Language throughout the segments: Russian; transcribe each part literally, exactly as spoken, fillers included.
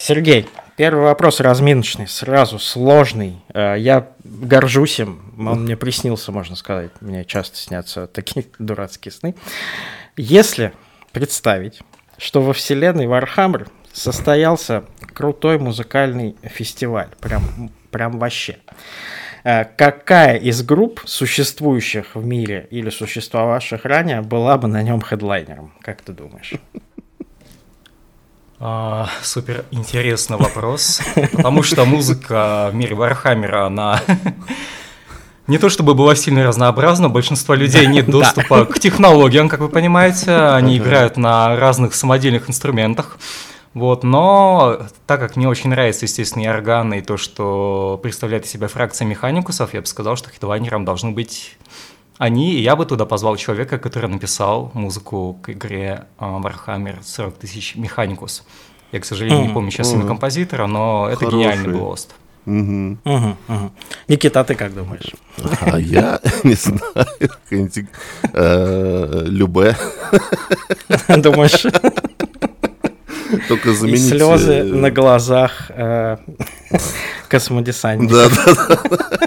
Сергей, первый вопрос разминочный, сразу сложный. Я горжусь им, он мне приснился, можно сказать. Мне часто снятся такие дурацкие сны. Если представить, что во вселенной Warhammer состоялся крутой музыкальный фестиваль, прям, прям вообще, какая из групп, существующих в мире или существовавших ранее, была бы на нем хедлайнером? Как ты думаешь? А, супер интересный вопрос, потому что музыка в мире Вархаммера, она не то чтобы была сильно разнообразна, большинство людей нет доступа к технологиям, как вы понимаете, они играют на разных самодельных инструментах, вот, но так как мне очень нравится, естественно, и органы, и то, что представляет из себя фракция механикусов, я бы сказал, что хедлайнером должны быть они, и я бы туда позвал человека, который написал музыку к игре Warhammer сорок тысяч Mechanicus. Я, к сожалению, mm-hmm. не помню сейчас mm-hmm. имя композитора, но это Хороший. Гениальный был ост. Mm-hmm. Mm-hmm. Mm-hmm. Никита, ты как думаешь? А я не знаю. Любэ. Думаешь? Только заменить... И слезы на глазах космодесантника. Да-да-да.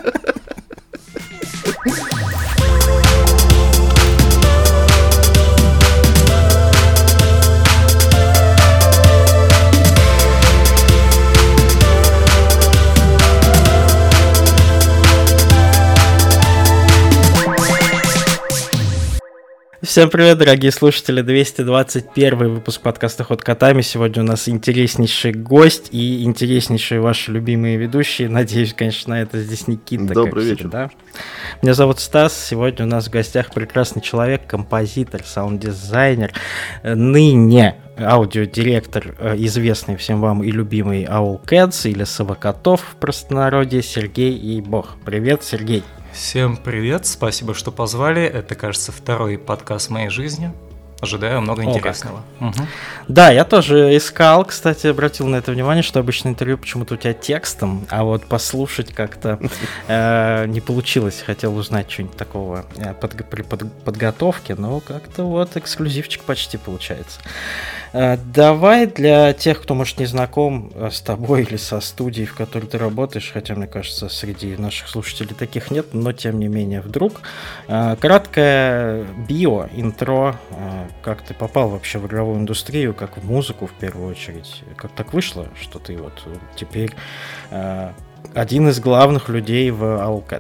Всем привет, дорогие слушатели, двести двадцать первый выпуск подкаста «Ход котами». Сегодня у нас интереснейший гость и интереснейшие ваши любимые ведущие. Надеюсь, конечно, это здесь Никита. Добрый вечер. Да? Меня зовут Стас, сегодня у нас в гостях прекрасный человек, композитор, саунд-дизайнер, ныне аудиодиректор, известный всем вам и любимый Owlcats или Совокотов в простонародье, Сергей и Бог. Привет, Сергей. Всем привет, спасибо, что позвали. Это, кажется, второй подкаст в моей жизни. Ожидаю много О, интересного. Угу. Да, я тоже искал, кстати, обратил на это внимание, что обычно интервью почему-то у тебя текстом, а вот послушать как-то э, не получилось. Хотел узнать что-нибудь такого э, под, при под, подготовке, но как-то вот эксклюзивчик почти получается. Э, давай для тех, кто, может, не знаком с тобой или со студией, в которой ты работаешь, хотя, мне кажется, среди наших слушателей таких нет, но тем не менее вдруг, э, краткое био, интро, э, как ты попал вообще в игровую индустрию, как в музыку в первую очередь? Как так вышло, что ты вот теперь э, один из главных людей в Owlcat?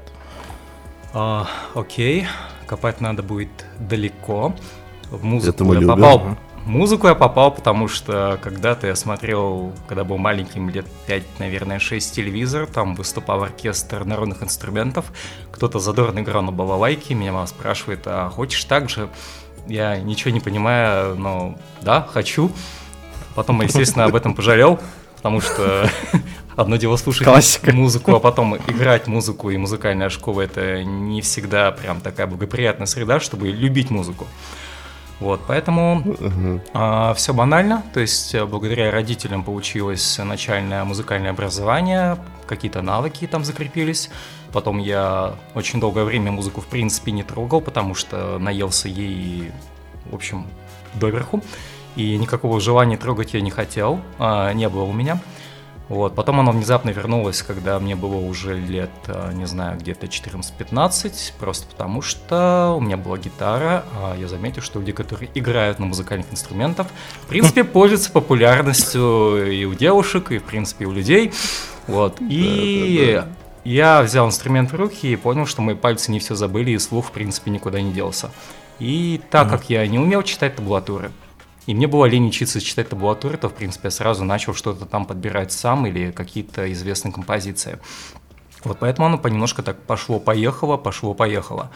А, окей, копать надо будет далеко. В музыку Это мы я любим. попал. В музыку я попал, потому что когда-то я смотрел, когда был маленьким, лет пять, наверное, шесть, телевизор, там выступал оркестр народных инструментов, кто-то задорно играл на балалайке, меня мама спрашивает, а хочешь так же? Я ничего не понимаю, но да, хочу. Потом, естественно, об этом пожалел, потому что одно дело слушать Классика. музыку, а потом играть музыку, и музыкальная школа — это не всегда прям такая благоприятная среда, чтобы любить музыку. Вот, поэтому uh-huh. а, все банально, то есть благодаря родителям получилось начальное музыкальное образование, какие-то навыки там закрепились. Потом я очень долгое время музыку в принципе не трогал, потому что наелся ей, в общем, доверху. И никакого желания трогать я не хотел, а, не было у меня. Вот. Потом оно внезапно вернулось, когда мне было уже лет, не знаю, где-то четырнадцать-пятнадцать, просто потому что у меня была гитара, а я заметил, что люди, которые играют на музыкальных инструментах, в принципе, пользуются популярностью и у девушек, и, в принципе, и у людей. Вот. И да, да, да. я взял инструмент в руки и понял, что мои пальцы не все забыли, и слух, в принципе, никуда не делся. И так как я не умел читать табулатуры, и мне было лень учиться читать табулатуры, то, в принципе, я сразу начал что-то там подбирать сам или какие-то известные композиции. Вот поэтому оно понемножку так пошло-поехало, пошло-поехало.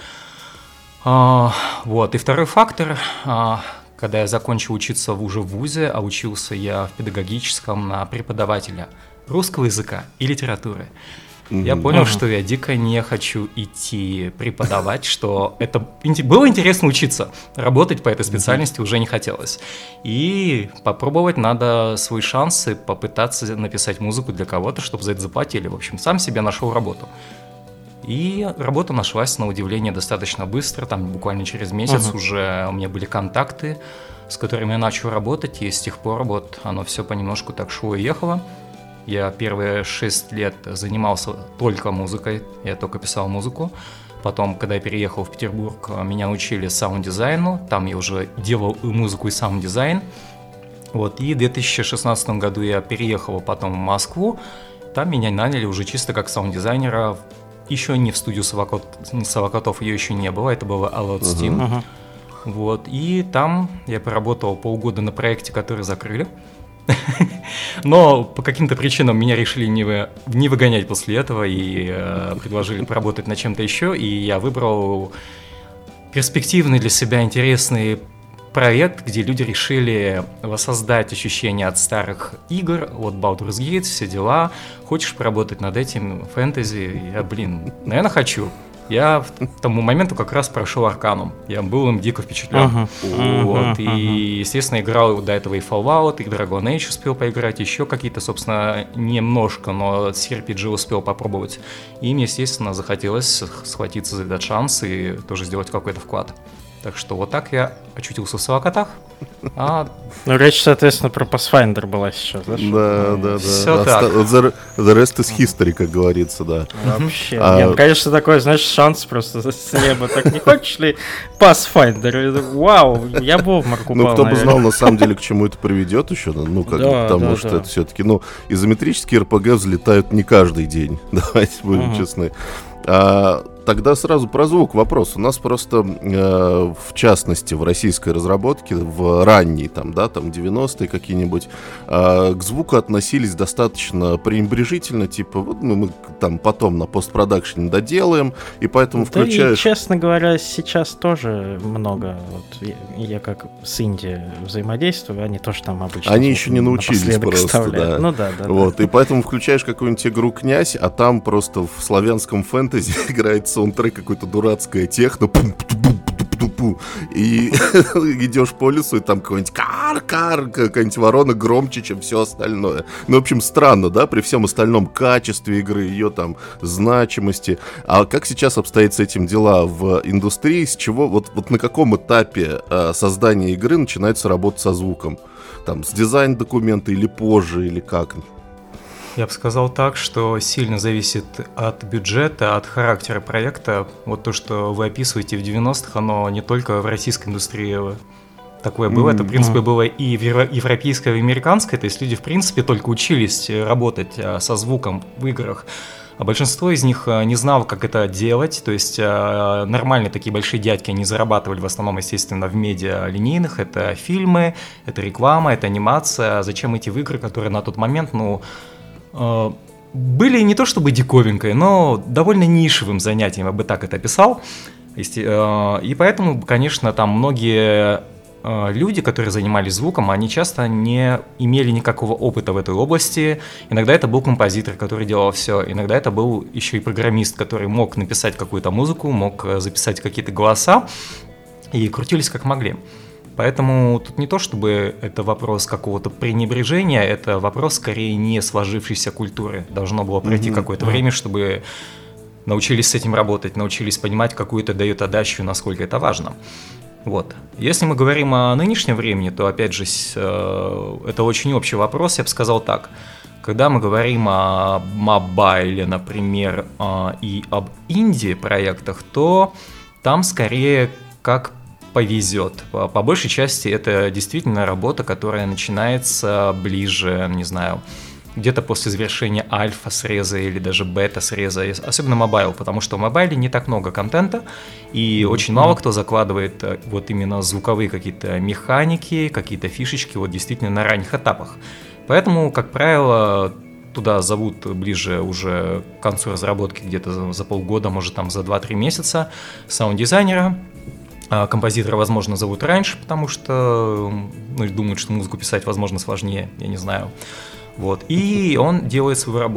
А, вот. И второй фактор, а, когда я закончил учиться уже в вузе, а учился я в педагогическом на преподавателя русского языка и литературы, я понял, uh-huh. что я дико не хочу идти преподавать, что это было интересно учиться, работать по этой специальности uh-huh. уже не хотелось. И попробовать надо свои шансы, попытаться написать музыку для кого-то, чтобы за это заплатили. В общем, сам себе нашел работу. И работа нашлась, на удивление, достаточно быстро, там буквально через месяц uh-huh. уже у меня были контакты, с которыми я начал работать, и с тех пор вот оно все понемножку так шло и ехало. Я первые шесть лет занимался только музыкой, я только писал музыку. Потом, когда я переехал в Петербург, меня учили саунд-дизайну, там я уже делал и музыку, и саунд-дизайн. Вот, и в две тысячи шестнадцатом году я переехал потом в Москву, там меня наняли уже чисто как саунд-дизайнера, еще не в студию Совокот, Совокотов, ее еще не было, это было A Lot Steam. Uh-huh. Вот, и там я поработал полгода на проекте, который закрыли. Но по каким-то причинам меня решили не, вы, не выгонять после этого и э, предложили поработать над чем-то еще, и я выбрал перспективный для себя интересный проект, где люди решили воссоздать ощущения от старых игр, от Baldur's Gate, все дела. Хочешь поработать над этим, фэнтези? Я, блин, наверное, хочу. Я к тому моменту как раз прошел Арканум. Я был им дико впечатлен. Uh-huh. Вот. Uh-huh. И, естественно, играл до этого и Fallout, и Dragon Age успел поиграть, еще какие-то, собственно, немножко, но си ар пи джи успел попробовать. И мне, естественно, захотелось схватиться за этот шанс и тоже сделать какой-то вклад. Так что вот так я очутился в Совокотах. А... Ну, речь, соответственно, про Pathfinder была сейчас, да? Да, да, да. Все так. The, the rest is history, как говорится, да. Вообще. А... Нет, конечно, такой, знаешь, шанс просто с неба. Так не хочешь ли Pathfinder? Вау, я бы в обморок упал, ну, кто бы наверное. знал, на самом деле, к чему это приведет еще, ну, как да, бы, потому да, что да. это все-таки, ну, изометрические эр пи джи взлетают не каждый день, давайте будем uh-huh. честны. А, тогда сразу про звук вопрос. У нас просто, э, в частности, в российской разработке, в ранней, там, да, там, девяностые какие-нибудь, э, к звуку относились достаточно пренебрежительно, типа, вот, ну, мы там потом на постпродакшене доделаем, и поэтому да включаешь... И, честно говоря, сейчас тоже много, вот, я, я как с Инди взаимодействую, они тоже там обычно... Они еще не научились просто, да. Ну да, да. Вот, да. И поэтому включаешь какую-нибудь игру «Князь», а там просто в славянском фэнтези играет саундтрек какой-то дурацкая техно, и идешь по лесу, и там какой-нибудь кар-кар, какая-нибудь ворона громче, чем все остальное. Ну, в общем, странно, да, при всем остальном качестве игры, ее там значимости. А как сейчас обстоят с этим дела в индустрии, с чего, вот, вот на каком этапе э, создания игры начинается работа со звуком? Там, с дизайн-документа или позже, или как? Я бы сказал так, что сильно зависит от бюджета, от характера проекта. Вот то, что вы описываете в девяностых, оно не только в российской индустрии такое было. Mm-hmm. Это, в принципе, было и в европейской, и в американской. То есть люди, в принципе, только учились работать со звуком в играх. А большинство из них не знало, как это делать. То есть нормальные такие большие дядьки, они зарабатывали в основном, естественно, в медиа линейных. Это фильмы, это реклама, это анимация. Зачем идти в игры, которые на тот момент, ну... были не то чтобы диковинкой, но довольно нишевым занятием, я бы так это описал. И поэтому, конечно, там многие люди, которые занимались звуком, они часто не имели никакого опыта в этой области. Иногда это был композитор, который делал все. Иногда это был еще и программист, который мог написать какую-то музыку, мог записать какие-то голоса, и крутились как могли. Поэтому тут не то, чтобы это вопрос какого-то пренебрежения, это вопрос скорее не сложившейся культуры. Должно было пройти mm-hmm. какое-то mm-hmm. время, чтобы научились с этим работать, научились понимать, какую это дает отдачу, насколько это важно. Вот. Если мы говорим о нынешнем времени, то, опять же, это очень общий вопрос, я бы сказал так. Когда мы говорим о мобайле, например, и об инди-проектах, то там скорее как повезет. По, по большей части это действительно работа, которая начинается ближе, не знаю, где-то после завершения альфа-среза или даже бета-среза, особенно мобайл, потому что в мобайле не так много контента, и mm-hmm. очень мало кто закладывает вот именно звуковые какие-то механики, какие-то фишечки вот действительно на ранних этапах. Поэтому, как правило, туда зовут ближе уже к концу разработки, где-то за, за полгода, может там за два-три месяца, саунд-дизайнера. Композитора, возможно, зовут раньше, потому что ну, думают, что музыку писать, возможно, сложнее, я не знаю. Вот. И он делает свою работу.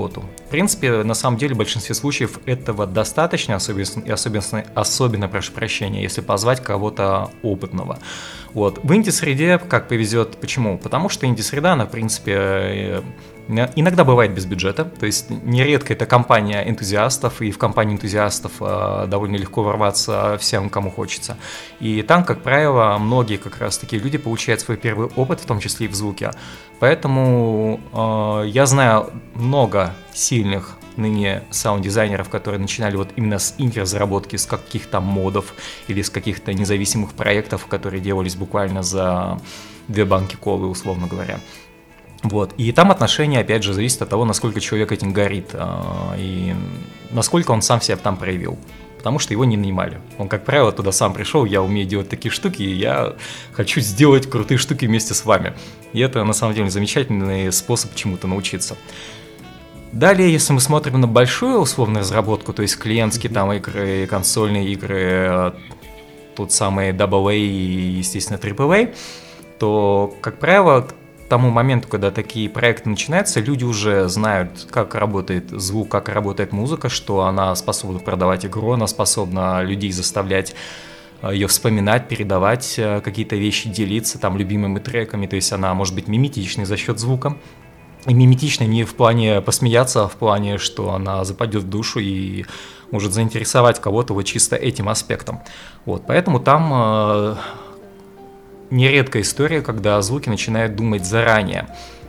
принципе, на самом деле, в большинстве случаев этого достаточно, особенно, особенно, особенно прошу прощения, если позвать кого-то опытного. Вот. В инди-среде как повезет. Почему? Потому что инди-среда, она, в принципе, иногда бывает без бюджета, то есть нередко это компания энтузиастов, и в компании энтузиастов э, довольно легко ворваться всем, кому хочется. И там, как правило, многие как раз такие люди получают свой первый опыт, в том числе и в звуке. Поэтому э, я знаю много сильных ныне саунд-дизайнеров, которые начинали вот именно с инди-разработки, с каких-то модов или с каких-то независимых проектов, которые делались буквально за две банки колы, условно говоря. Вот. И там отношение, опять же, зависит от того, насколько человек этим горит и насколько он сам себя там проявил. Потому что его не нанимали. Он, как правило, туда сам пришел, я умею делать такие штуки, и я хочу сделать крутые штуки вместе с вами. И это, на самом деле, замечательный способ чему-то научиться. Далее, если мы смотрим на большую условную разработку, то есть клиентские там игры, консольные игры, тот самый дабл эй и, естественно, трипл эй, то, как правило, к тому моменту, когда такие проекты начинаются, люди уже знают, как работает звук, как работает музыка, что она способна продавать игру, она способна людей заставлять ее вспоминать, передавать какие-то вещи, делиться там любимыми треками, то есть она может быть миметичной за счет звука. И миметично не в плане посмеяться, а в плане, что она западет в душу и может заинтересовать кого-то вот чисто этим аспектом. Вот, поэтому там э, нередкая история, когда звуки начинают думать заранее.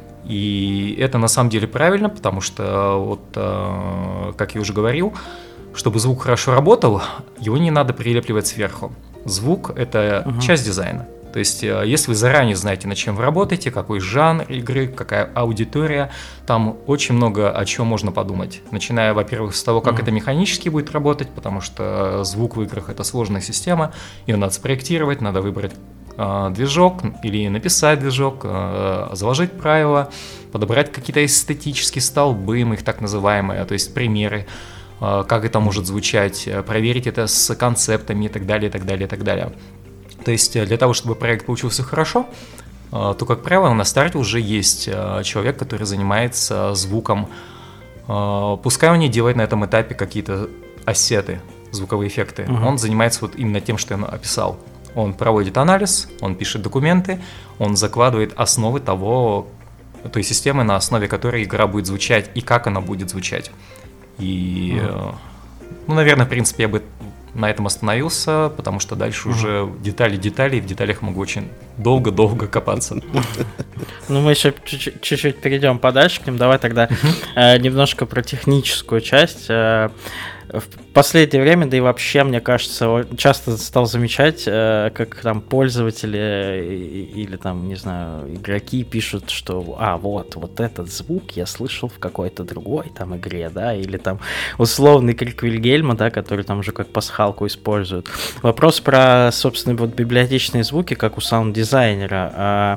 И это на самом деле правильно, потому что, вот, э, как я уже говорил, чтобы звук хорошо работал, его не надо прилепливать сверху. Звук – это uh-huh. часть дизайна. То есть, если вы заранее знаете, над чем вы работаете, какой жанр игры, какая аудитория, там очень много о чем можно подумать. Начиная, во-первых, с того, как mm-hmm. это механически будет работать, потому что звук в играх – это сложная система, ее надо спроектировать, надо выбрать э, движок или написать движок, э, заложить правила, подобрать какие-то эстетические столбы, мы их так называемые, то есть примеры, э, как это может звучать, проверить это с концептами и так далее, и так далее, и так далее. То есть для того, чтобы проект получился хорошо, то, как правило, на старте уже есть человек, который занимается звуком. Пускай он не делает на этом этапе какие-то ассеты, звуковые эффекты. Uh-huh. Он занимается вот именно тем, что я описал. Он проводит анализ, он пишет документы, он закладывает основы того, той системы, на основе которой игра будет звучать и как она будет звучать. И, uh-huh. ну, наверное, в принципе, я бы на этом остановился, потому что дальше mm-hmm. уже детали-детали, и в деталях могу очень долго-долго копаться. Ну, мы еще чуть-чуть перейдем подальше к ним. Давай тогда mm-hmm. немножко про техническую часть. В последнее время, да и вообще, мне кажется, часто стал замечать, как там пользователи или там, не знаю, игроки пишут, что а, вот, вот этот звук я слышал в какой-то другой там игре, да, или там условный крик Вильгельма, да, который там уже как пасхалку используют. Вопрос про, собственно, вот библиотечные звуки, как у саунд-дизайнера.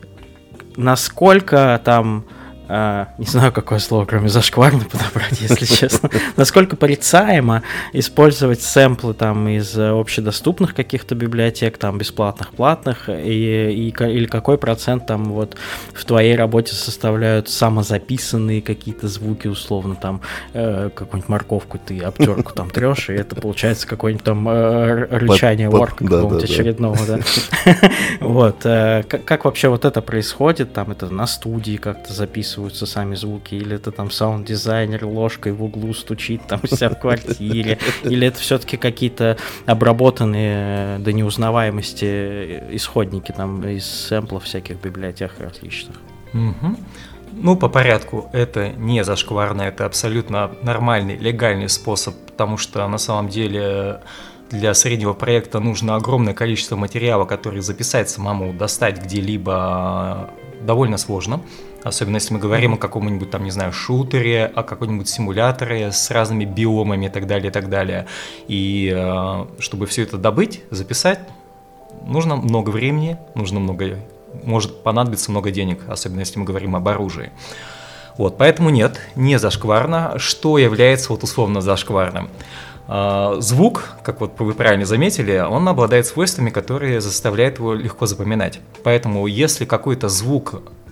Насколько там... Uh, не знаю, какое слово, кроме зашкварно подобрать, если честно. Насколько порицаемо использовать сэмплы там из общедоступных каких-то библиотек, там бесплатных, платных, и, и, или какой процент там вот в твоей работе составляют самозаписанные какие-то звуки, условно, там э, какую-нибудь морковку ты обтерку там трешь, и это получается какое-нибудь там э, рычание орка какого-нибудь очередного, да. Вот. Как вообще вот это происходит? Там это на студии как-то записывают сами звуки, или это там саунд-дизайнер ложкой в углу стучит там у себя в квартире, или это все-таки какие-то обработанные до неузнаваемости исходники там из сэмплов всяких библиотек различных. Угу. Ну, по порядку, это не зашкварно, это абсолютно нормальный, легальный способ, потому что на самом деле для среднего проекта нужно огромное количество материала, который записать самому, достать где-либо довольно сложно. Особенно если мы говорим mm-hmm. о каком-нибудь там, не знаю, шутере, о каком-нибудь симуляторе с разными биомами и так далее, и так далее. И э, чтобы все это добыть, записать, нужно много времени, нужно много, может понадобиться много денег, особенно если мы говорим об оружии. Вот, поэтому нет, не зашкварно. Что является вот условно зашкварным? Uh, звук, как вот вы правильно заметили, он обладает свойствами, которые заставляют его легко запоминать. Поэтому если какой-то звук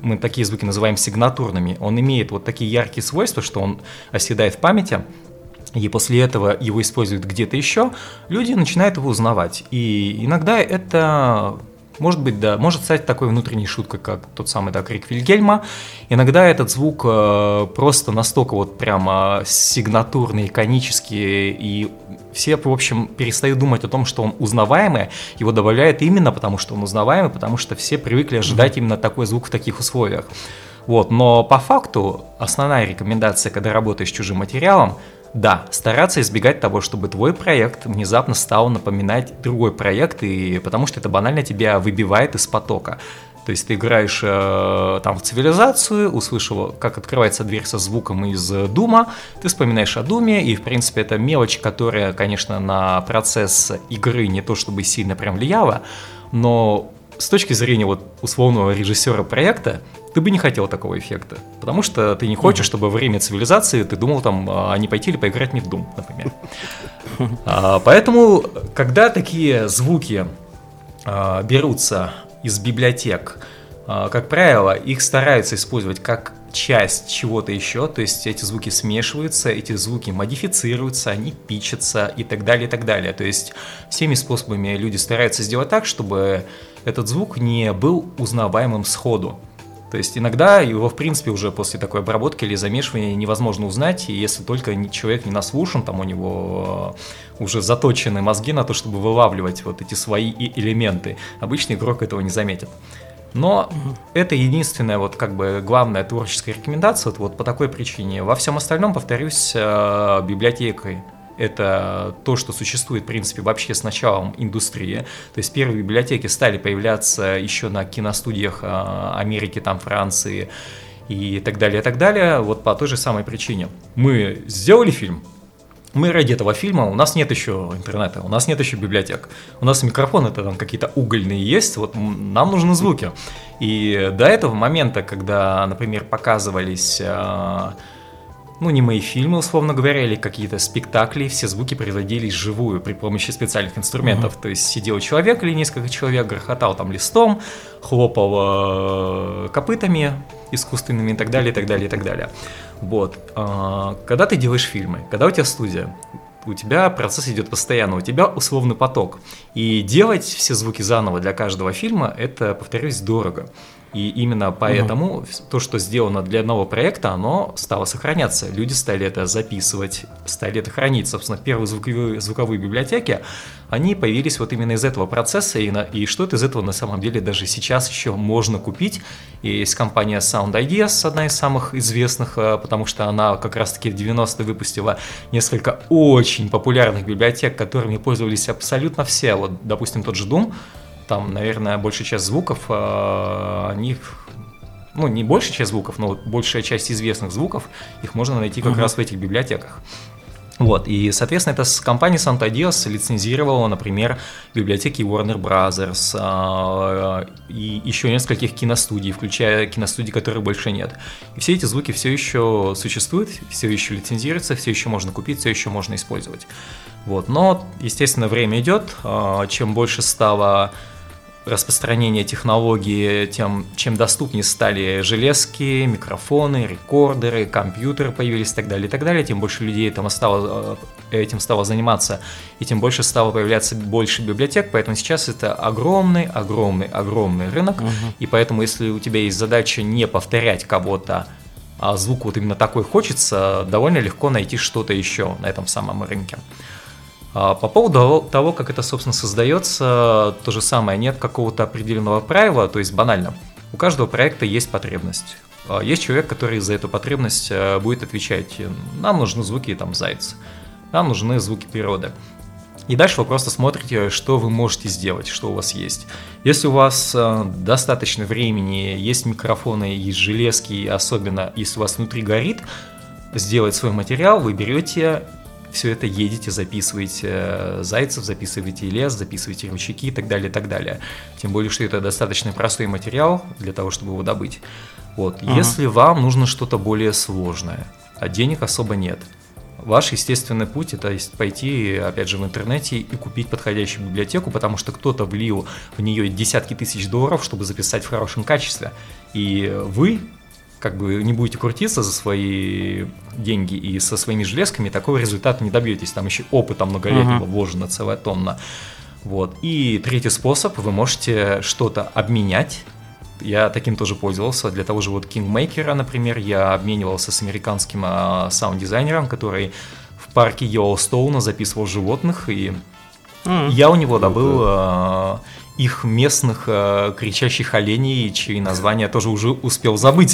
мы такие звуки называем сигнатурными, он имеет вот такие яркие свойства, что он оседает в памяти, и после этого его используют где-то еще, люди начинают его узнавать. И иногда это... Может быть, да, может стать такой внутренней шуткой, как тот самый, да, крик Вильгельма. Иногда этот звук э, просто настолько вот прямо сигнатурный, иконический, и все, в общем, перестают думать о том, что он узнаваемый, его добавляют именно потому, что он узнаваемый, потому что все привыкли ожидать именно такой звук в таких условиях. Вот, но по факту основная рекомендация, когда работаешь с чужим материалом, да, стараться избегать того, чтобы твой проект внезапно стал напоминать другой проект, и потому что это банально тебя выбивает из потока. То есть ты играешь э, там в цивилизацию, услышал, как открывается дверь со звуком из Дума, ты вспоминаешь о Думе, и в принципе это мелочь, которая, конечно, на процесс игры не то чтобы сильно прям влияла, но с точки зрения вот условного режиссера проекта, ты бы не хотел такого эффекта, потому что ты не хочешь, чтобы во время цивилизации ты думал там, а не пойти или поиграть мне в Doom, например. А, поэтому, когда такие звуки а, берутся из библиотек, а, как правило, их стараются использовать как часть чего-то еще, то есть эти звуки смешиваются, эти звуки модифицируются, они питчатся и так далее, и так далее. То есть всеми способами люди стараются сделать так, чтобы этот звук не был узнаваемым сходу. То есть иногда его, в принципе, уже после такой обработки или замешивания невозможно узнать, и если только человек не наслушан, там у него уже заточены мозги на то, чтобы вылавливать вот эти свои элементы. Обычный игрок этого не заметит. Но это единственная вот как бы главная творческая рекомендация вот, вот по такой причине. Во всем остальном, повторюсь, библиотекой. Это то, что существует, в принципе, вообще с началом индустрии. То есть первые библиотеки стали появляться еще на киностудиях Америки, там, Франции и так далее, и так далее. Вот по той же самой причине. Мы сделали фильм, мы ради этого фильма, у нас нет еще интернета, у нас нет еще библиотек. У нас микрофоны это там какие-то угольные есть, вот нам нужны звуки. И до этого момента, когда, например, показывались... ну, не мои фильмы, условно говоря, или какие-то спектакли, все звуки производились вживую при помощи специальных инструментов. Mm-hmm. То есть сидел человек или несколько человек, грохотал там листом, хлопал э, копытами искусственными и так далее, и так далее, и так далее. Вот. Э, когда ты делаешь фильмы, когда у тебя студия, у тебя процесс идет постоянно, у тебя условный поток. И делать все звуки заново для каждого фильма, это, повторюсь, дорого. И именно поэтому угу. то, что сделано для одного проекта, оно стало сохраняться. Люди стали это записывать, стали это хранить. Собственно, первые звуковые, звуковые библиотеки, они появились вот именно из этого процесса, и, на, и что-то из этого на самом деле даже сейчас еще можно купить. И есть компания Sound Ideas, одна из самых известных, потому что она как раз-таки в девяностые выпустила несколько очень популярных библиотек, которыми пользовались абсолютно все. Вот, допустим, тот же Doom. Там, наверное, большая часть звуков, э, они, ну, не большая часть звуков, но большая часть известных звуков, их можно найти как uh-huh. раз в этих библиотеках. Вот, и, соответственно, эта компания Sound Ideas лицензировала, например, библиотеки Warner Brothers э, и еще нескольких киностудий, включая киностудии, которых больше нет. И все эти звуки все еще существуют, все еще лицензируются, все еще можно купить, все еще можно использовать. Вот, но, естественно, время идет, э, чем больше стало... распространение технологий, тем, чем доступнее стали железки, микрофоны, рекордеры, компьютеры появились и так далее, и так далее, тем больше людей этим стало, этим стало заниматься, и тем больше стало появляться больше библиотек, поэтому сейчас это огромный, огромный, огромный рынок, угу. и поэтому если у тебя есть задача не повторять кого-то, а звук вот именно такой хочется, довольно легко найти что-то еще на этом самом рынке. По поводу того, как это, собственно, создается, то же самое, нет какого-то определенного правила, то есть банально. У каждого проекта есть потребность. Есть человек, который за эту потребность будет отвечать: нам нужны звуки там зайца, нам нужны звуки природы. И дальше вы просто смотрите, что вы можете сделать, что у вас есть. Если у вас достаточно времени, есть микрофоны, есть железки, особенно если у вас внутри горит, сделать свой материал, вы берете... все это едете, записываете зайцев, записываете лес, записываете ручейки и так далее, и так далее. Тем более, что это достаточно простой материал для того, чтобы его добыть. Вот. Ага. Если вам нужно что-то более сложное, а денег особо нет, Ваш естественный путь — это пойти, опять же, в интернете и купить подходящую библиотеку, потому что кто-то влил в нее десятки тысяч долларов, чтобы записать в хорошем качестве. И вы как бы не будете крутиться за свои деньги и со своими железками, такого результата не добьетесь. Там еще опыта многолетнего uh-huh. вложена целая тонна. Вот. И третий способ — вы можете что-то обменять. Я таким тоже пользовался. Для того же вот Kingmaker, например, я обменивался с американским а, саунд-дизайнером, который в парке Йеллоустоуна записывал животных, и mm. я у него добыл а, их местных а, кричащих оленей, чьи названия тоже уже успел забыть.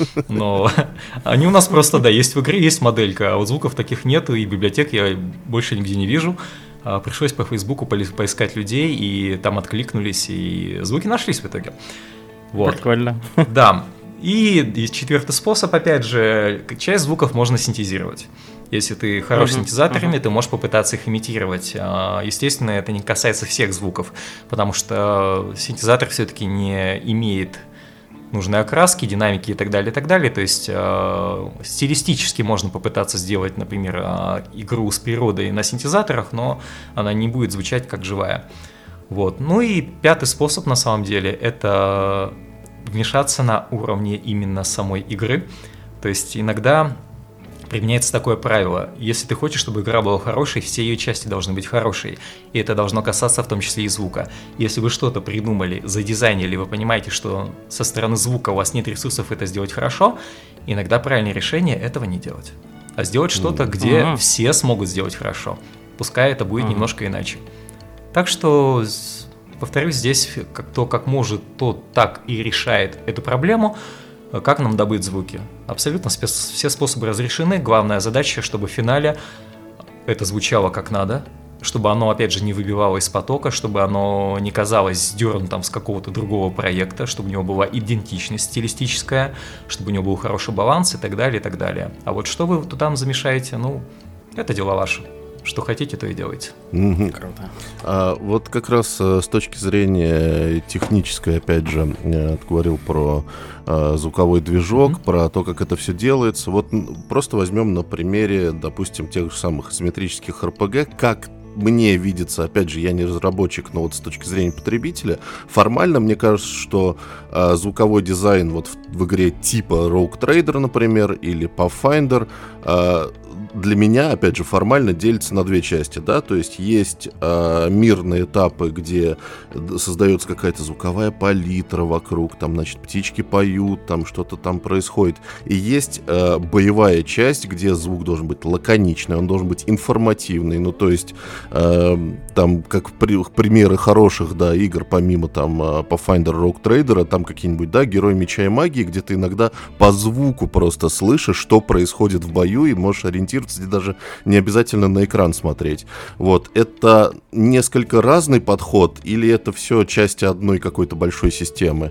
Но они у нас просто, да, есть в игре, есть моделька, а вот звуков таких нету, и библиотек я больше нигде не вижу. А, пришлось по Фейсбуку поискать людей, и там откликнулись, и звуки нашлись в итоге. Вот. Прикольно. Да. И, и четвертый способ, опять же, часть звуков можно синтезировать. Если ты хорош uh-huh, с синтезаторами, uh-huh. ты можешь попытаться их имитировать. Естественно, это не касается всех звуков, потому что синтезатор все-таки не имеет нужной окраски, динамики и так далее, и так далее. То есть э, стилистически можно попытаться сделать, например, э, игру с природой на синтезаторах, но она не будет звучать как живая. Вот. Ну и пятый способ, на самом деле, это вмешаться на уровне именно самой игры. То есть иногда применяется такое правило: если ты хочешь, чтобы игра была хорошей, все ее части должны быть хорошие, и это должно касаться в том числе и звука. Если вы что-то придумали, задизайнили, вы понимаете, что со стороны звука у вас нет ресурсов это сделать хорошо, иногда правильное решение — этого не делать, а сделать что-то, где uh-huh. все смогут сделать хорошо, пускай это будет uh-huh. немножко иначе. Так что, повторюсь, здесь кто как может, тот так и решает эту проблему. Как нам добыть звуки? Абсолютно все способы разрешены. Главная задача, чтобы в финале это звучало как надо, чтобы оно, опять же, не выбивало из потока, чтобы оно не казалось сдернутым с какого-то другого проекта, чтобы у него была идентичность стилистическая, чтобы у него был хороший баланс и так далее, и так далее. А вот что вы там замешаете, ну, это дела ваши. Что хотите, то и делайте. Mm-hmm. Круто. А вот как раз с точки зрения технической, опять же, я говорил про а, звуковой движок, mm-hmm. про то, как это все делается. Вот просто возьмем на примере, допустим, тех же самых изометрических эр пи джи, как мне видится, опять же, я не разработчик, но вот с точки зрения потребителя, формально мне кажется, что а, звуковой дизайн вот в, в игре типа Rogue Trader, например, или Pathfinder, а, для меня, опять же, формально делится на две части, да, то есть есть э, мирные этапы, где создается какая-то звуковая палитра вокруг, там, значит, птички поют, там что-то там происходит, и есть э, боевая часть, где звук должен быть лаконичный, он должен быть информативный, ну, то есть э, там, как при, примеры хороших, да, игр, помимо там Pathfinder, Rogue Trader, там какие-нибудь, да, Герой Меча и Магии, где ты иногда по звуку просто слышишь, что происходит в бою, и можешь ориентироваться, где даже не обязательно на экран смотреть. Вот, это несколько разный подход, или это все части одной какой-то большой системы?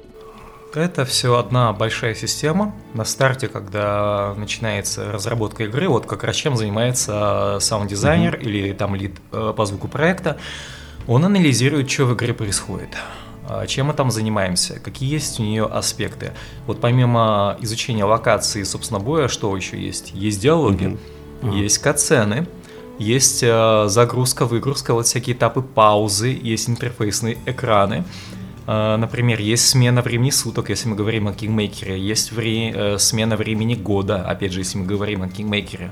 Это все одна большая система. На старте, когда начинается разработка игры, вот как раз чем занимается саунд-дизайнер mm-hmm. или там лид по звуку проекта, он анализирует, что в игре происходит. Чем мы там занимаемся, какие есть у нее аспекты. Вот помимо изучения локации, собственно, боя, что еще есть? Есть диалоги, mm-hmm. Uh-huh. есть катсцены, есть э, загрузка, выгрузка, вот всякие этапы паузы, есть интерфейсные экраны. Э, например, есть смена времени суток, если мы говорим о Kingmaker, есть вре- э, смена времени года, опять же, если мы говорим о Kingmaker.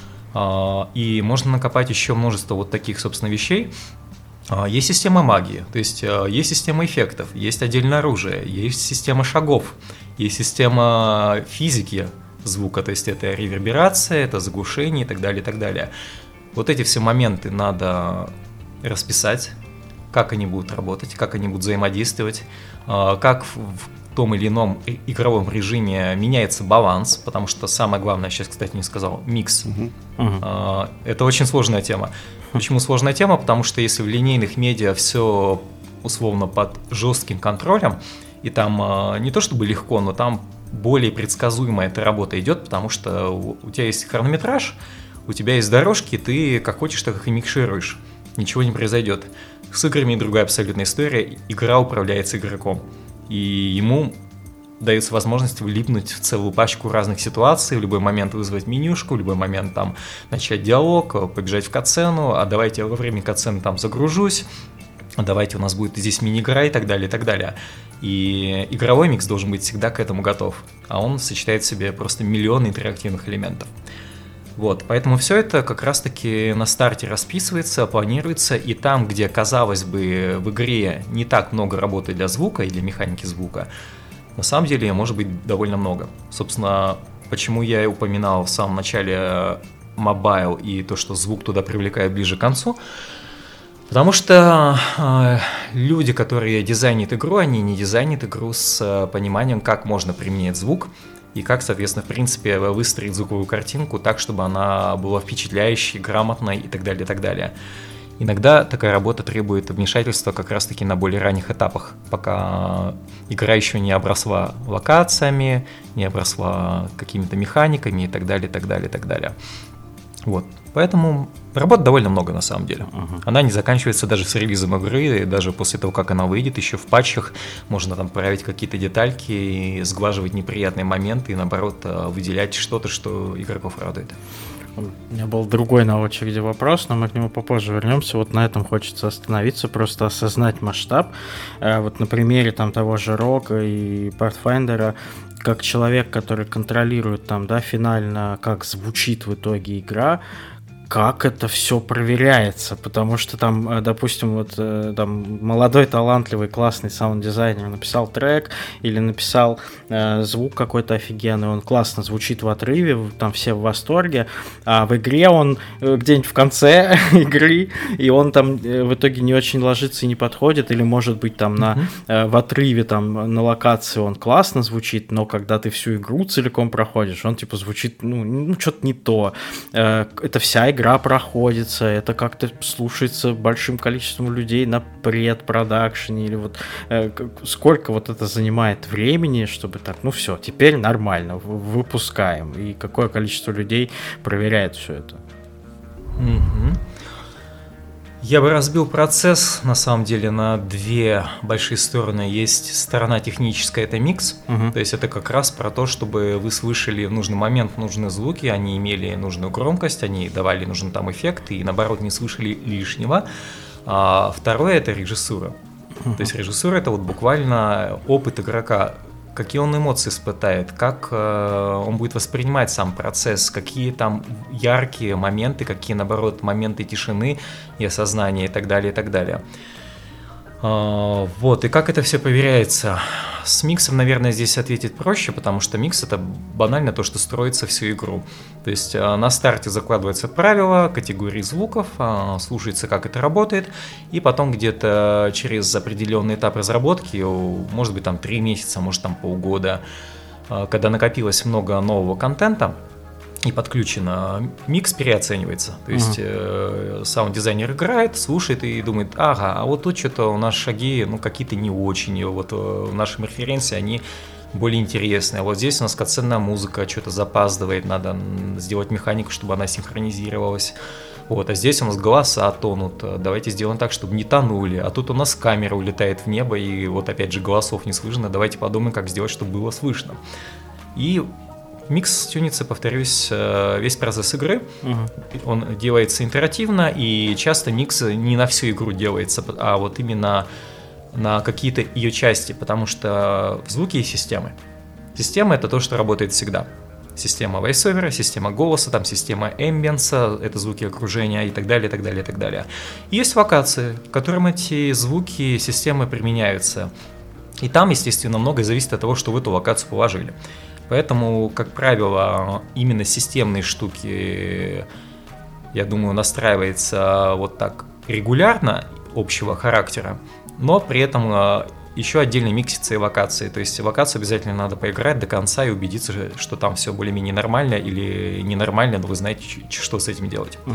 Э, и можно накопать еще множество вот таких, собственно, вещей. Э, есть система магии, то есть э, есть система эффектов, есть отдельное оружие, есть система шагов, есть система физики звука, то есть это реверберация, это заглушение и так далее, и так далее. Вот эти все моменты надо расписать, как они будут работать, как они будут взаимодействовать, как в том или ином игровом режиме меняется баланс, потому что самое главное, сейчас, кстати, не сказал, микс. Uh-huh. Uh-huh. Это очень сложная тема. Почему сложная тема? Потому что если в линейных медиа все условно под жестким контролем, и там не то чтобы легко, но там более предсказуемая эта работа идет, потому что у тебя есть хронометраж, у тебя есть дорожки, ты как хочешь, так их и микшируешь. Ничего не произойдет. С играми другая абсолютная история. Игра управляется игроком. И ему дается возможность влипнуть в целую пачку разных ситуаций, в любой момент вызвать менюшку, в любой момент там начать диалог, побежать в катсцену, а давайте я во время катсцены там загружусь, а давайте у нас будет здесь мини-игра и так далее, и так далее. И игровой микс должен быть всегда к этому готов, а он сочетает в себе просто миллион интерактивных элементов. Вот, поэтому все это как раз-таки на старте расписывается, планируется, и там, где, казалось бы, в игре не так много работы для звука и для механики звука, на самом деле может быть довольно много. Собственно, почему я и упоминал в самом начале мобайл и то, что звук туда привлекает ближе к концу, потому что э, люди, которые дизайнят игру, они не дизайнят игру с э, пониманием, как можно применять звук, и как, соответственно, в принципе, выстроить звуковую картинку так, чтобы она была впечатляющей, грамотной и так далее, и так далее. Иногда такая работа требует вмешательства как раз-таки на более ранних этапах, пока игра еще не обросла локациями, не обросла какими-то механиками и так далее, и так далее, и так далее. Вот. Поэтому работы довольно много на самом деле. Uh-huh. Она не заканчивается даже с релизом игры, и даже после того, как она выйдет, еще в патчах можно там править какие-то детальки, и сглаживать неприятные моменты и наоборот выделять что-то, что игроков радует. У меня был другой на очереди вопрос, но мы к нему попозже вернемся. Вот на этом хочется остановиться, просто осознать масштаб. Вот на примере там того же Рога и Pathfinder, как человек, который контролирует там, да, финально, как звучит в итоге игра, как это все проверяется, потому что там, допустим, вот там молодой, талантливый, классный саунд-дизайнер написал трек или написал э, звук какой-то офигенный, он классно звучит в отрыве, там все в восторге, а в игре он где-нибудь в конце игры, и он там в итоге не очень ложится и не подходит, или может быть там на, э, в отрыве там на локации он классно звучит, но когда ты всю игру целиком проходишь, он типа звучит, ну, ну что-то не то. Э, это вся игра Игра проходится, это как-то слушается большим количеством людей на предпродакшене, или вот э, сколько вот это занимает времени, чтобы так, ну все, теперь нормально, выпускаем, и какое количество людей проверяет все это. Mm-hmm. Я бы разбил процесс, на самом деле, на две большие стороны. Есть сторона техническая, это микс, uh-huh. то есть это как раз про то, чтобы вы слышали в нужный момент нужные звуки, они имели нужную громкость, они давали нужный там эффект, и наоборот не слышали лишнего. А второе – это режиссура. Uh-huh. То есть режиссура – это вот буквально опыт игрока, какие он эмоции испытает, как э, он будет воспринимать сам процесс, какие там яркие моменты, какие, наоборот, моменты тишины и осознания и так далее, и так далее. Э, вот, и как это все проверяется? С миксом, наверное, здесь ответить проще, потому что микс – это банально то, что строится всю игру. То есть э, на старте закладываются правила, категории звуков, э, слушается, как это работает, и потом где-то через определенный этап разработки, может быть, там три месяца, может, там полгода, э, когда накопилось много нового контента, и подключено, микс переоценивается. То есть uh-huh. э, саунд-дизайнер играет, слушает и думает, ага, а вот тут что-то у нас шаги, ну, какие-то не очень, вот в нашем референсе они более интересные. А вот здесь у нас катсценная музыка, что-то запаздывает, надо сделать механику, чтобы она синхронизировалась. Вот, а здесь у нас голоса тонут, давайте сделаем так, чтобы не тонули. А тут у нас камера улетает в небо, и вот опять же голосов не слышно, давайте подумаем, как сделать, чтобы было слышно. И микс тюнится, повторюсь, весь процесс игры, uh-huh. он делается интерактивно, и часто микс не на всю игру делается, а вот именно на какие-то ее части, потому что в звуке есть системы. Система — это то, что работает всегда. Система voice-over, система голоса, там система эмбиенса, это звуки окружения и так далее, и так далее, и так далее. И есть локации, в которых эти звуки, системы применяются. И там, естественно, многое зависит от того, что в эту локацию положили. Поэтому, как правило, именно системные штуки, я думаю, настраиваются вот так регулярно, общего характера, но при этом еще отдельно миксятся и локации. То есть локацию обязательно надо поиграть до конца и убедиться, что там все более-менее нормально или ненормально, но вы знаете, что с этим делать. Угу.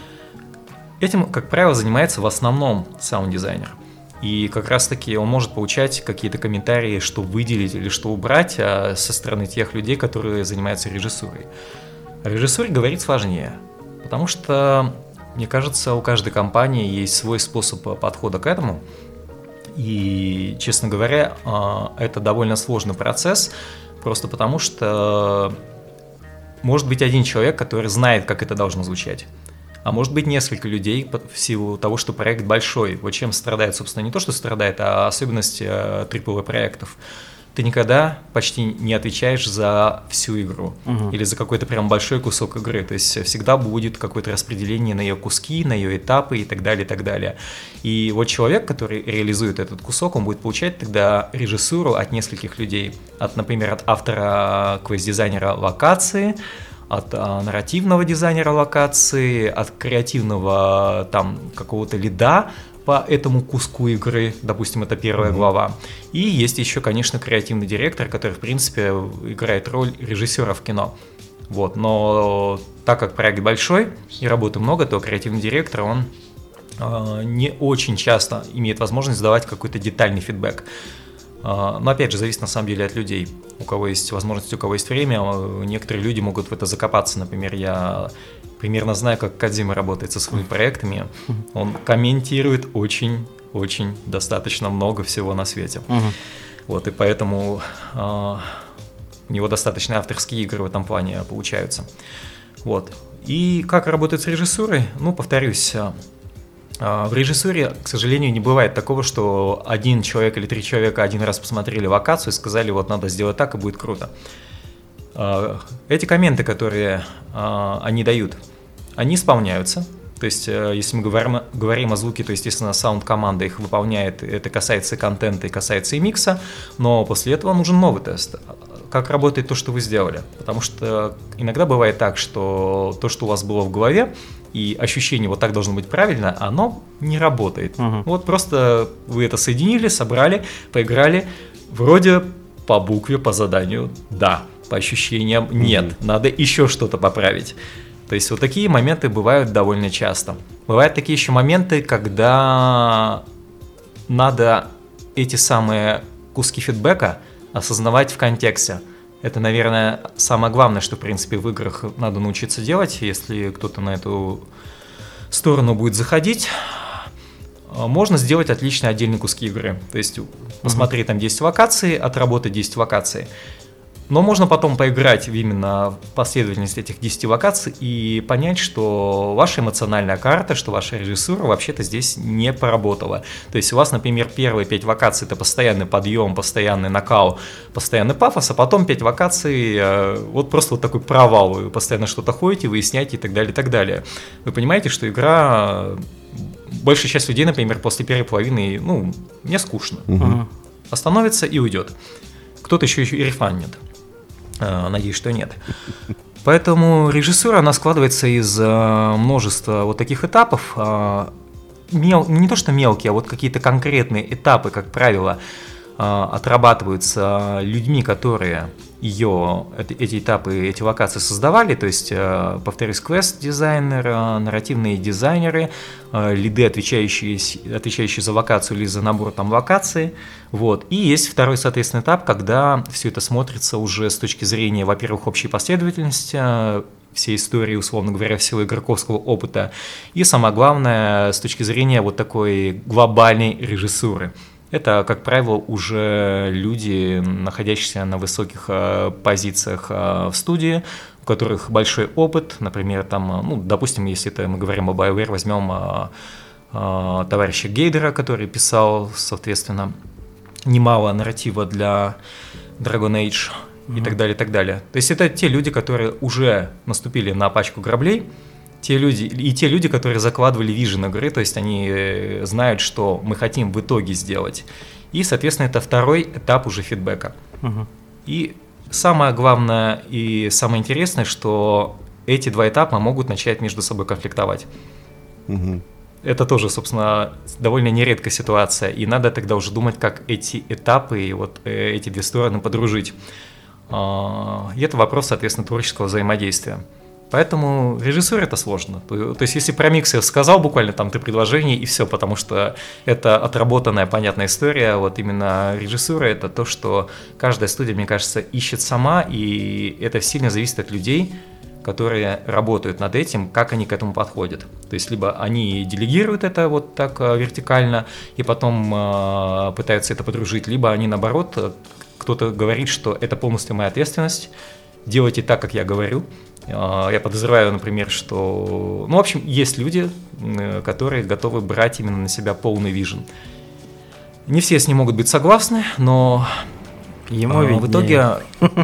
Этим, как правило, занимается в основном саунд-дизайнер. И как раз-таки он может получать какие-то комментарии, что выделить или что убрать со стороны тех людей, которые занимаются режиссурой. О режиссуре говорить сложнее, потому что, мне кажется, у каждой компании есть свой способ подхода к этому. И, честно говоря, это довольно сложный процесс, просто потому что может быть один человек, который знает, как это должно звучать. А может быть несколько людей в силу того, что проект большой. Вот чем страдает, собственно, не то, что страдает, а особенность эй эй эй проектов. Ты никогда почти не отвечаешь за всю игру uh-huh. или за какой-то прям большой кусок игры. То есть всегда будет какое-то распределение на ее куски, на ее этапы и так далее, и так далее. И вот человек, который реализует этот кусок, он будет получать тогда режиссуру от нескольких людей. От, например, от автора квест-дизайнера локации, от а, нарративного дизайнера локации, от креативного там какого-то лида по этому куску игры, допустим, это первая mm-hmm. глава. И есть еще, конечно, креативный директор, который, в принципе, играет роль режиссера в кино. Вот. Но так как проект большой и работы много, то креативный директор, он э, не очень часто имеет возможность давать какой-то детальный фидбэк. Э, но, опять же, зависит на самом деле от людей. У кого есть возможность, у кого есть время, некоторые люди могут в это закопаться. Например, я примерно знаю, как Кодзима работает со своими проектами. Он комментирует очень-очень достаточно много всего на свете. Uh-huh. Вот, и поэтому э, у него достаточно авторские игры в этом плане получаются. Вот. И как работать с режиссурой? Ну, повторюсь, э, в режиссуре, к сожалению, не бывает такого, что один человек или три человека один раз посмотрели локацию и сказали, вот надо сделать так, и будет круто. Эти комменты, которые э, они дают, они исполняются. То есть, э, если мы говорим, говорим о звуке, то, естественно, саунд-команда их выполняет, это касается и контента, и касается и микса, но после этого нужен новый тест. Как работает то, что вы сделали? Потому что иногда бывает так, что то, что у вас было в голове, и ощущение вот так должно быть правильно, оно не работает. Uh-huh. Вот просто вы это соединили, собрали, поиграли, вроде по букве, по заданию, да. По ощущениям нет, mm-hmm. надо еще что-то поправить. То есть вот такие моменты бывают довольно часто. Бывают такие еще моменты, когда надо эти самые куски фидбэка осознавать в контексте. Это, наверное, самое главное, что, в принципе, в играх надо научиться делать, если кто-то на эту сторону будет заходить. Можно сделать отличные отдельные куски игры. То есть посмотри, там десять локаций, отработай десять локаций. Но можно потом поиграть именно в последовательность этих десяти локаций и понять, что ваша эмоциональная карта, что ваша режиссура вообще-то здесь не поработала. То есть у вас, например, первые пять локаций – это постоянный подъем, постоянный накал, постоянный пафос, а потом пять локаций э, – вот просто вот такой провал. Вы постоянно что-то ходите, выясняете и так далее, и так далее. Вы понимаете, что игра… Большая часть людей, например, после первой половины, ну, мне скучно. Угу. Остановится и уйдет. Кто-то еще и рефаннит. Надеюсь, что нет. Поэтому режиссура, она складывается из множества вот таких этапов. Мел... Не то, что мелкие, а вот какие-то конкретные этапы, как правило, отрабатываются людьми, которые ее, эти этапы, эти локации создавали. То есть, повторюсь, квест-дизайнеры, нарративные дизайнеры, лиды, отвечающие, отвечающие за локацию или за набор там локаций. Вот. И есть второй, соответственно, этап, когда все это смотрится уже с точки зрения, во-первых, общей последовательности, всей истории, условно говоря, всего игроковского опыта, и самое главное, с точки зрения вот такой глобальной режиссуры. Это, как правило, уже люди, находящиеся на высоких э, позициях э, в студии, у которых большой опыт, например, там, ну, допустим, если это мы говорим о BioWare, возьмем э, э, товарища Гейдера, который писал, соответственно, немало нарратива для Dragon Age mm-hmm. и так далее, и так далее. То есть это те люди, которые уже наступили на пачку граблей, те люди, и те люди, которые закладывали вижен игры, то есть они знают, что мы хотим в итоге сделать. И, соответственно, это второй этап уже фидбэка. Uh-huh. И самое главное и самое интересное, что эти два этапа могут начать между собой конфликтовать. Uh-huh. Это тоже, собственно, довольно нередкая ситуация, и надо тогда уже думать, как эти этапы и вот эти две стороны подружить. И это вопрос, соответственно, творческого взаимодействия. Поэтому режиссура это сложно. То, то есть, если про миксы сказал буквально там три предложения и все, потому что это отработанная, понятная история, вот именно режиссура это то, что каждая студия, мне кажется, ищет сама, и это сильно зависит от людей, которые работают над этим, как они к этому подходят. То есть либо они делегируют это вот так вертикально и потом э, пытаются это подружить, либо они наоборот, кто-то говорит, что это полностью моя ответственность, делайте так, как я говорю. Э, я подозреваю, например, что... Ну, в общем, есть люди, э, которые готовы брать именно на себя полный вижен. Не все с ним могут быть согласны, но ему э, в итоге...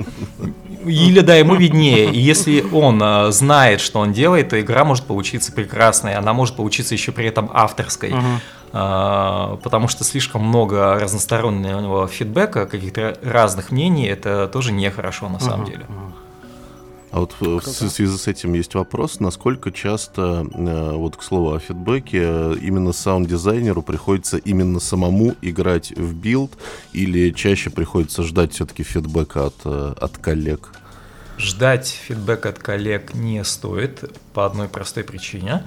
Или да, ему виднее. И если он а, знает, что он делает, то игра может получиться прекрасной. Она может получиться еще при этом авторской. Uh-huh. а, потому что слишком много разностороннего фидбэка, каких-то разных мнений, это тоже нехорошо на самом uh-huh. деле. А вот в связи с этим есть вопрос, насколько часто, вот к слову о фидбэке, именно саунд-дизайнеру приходится именно самому играть в билд, или чаще приходится ждать все-таки фидбэка от, от коллег? Ждать фидбэка от коллег не стоит по одной простой причине.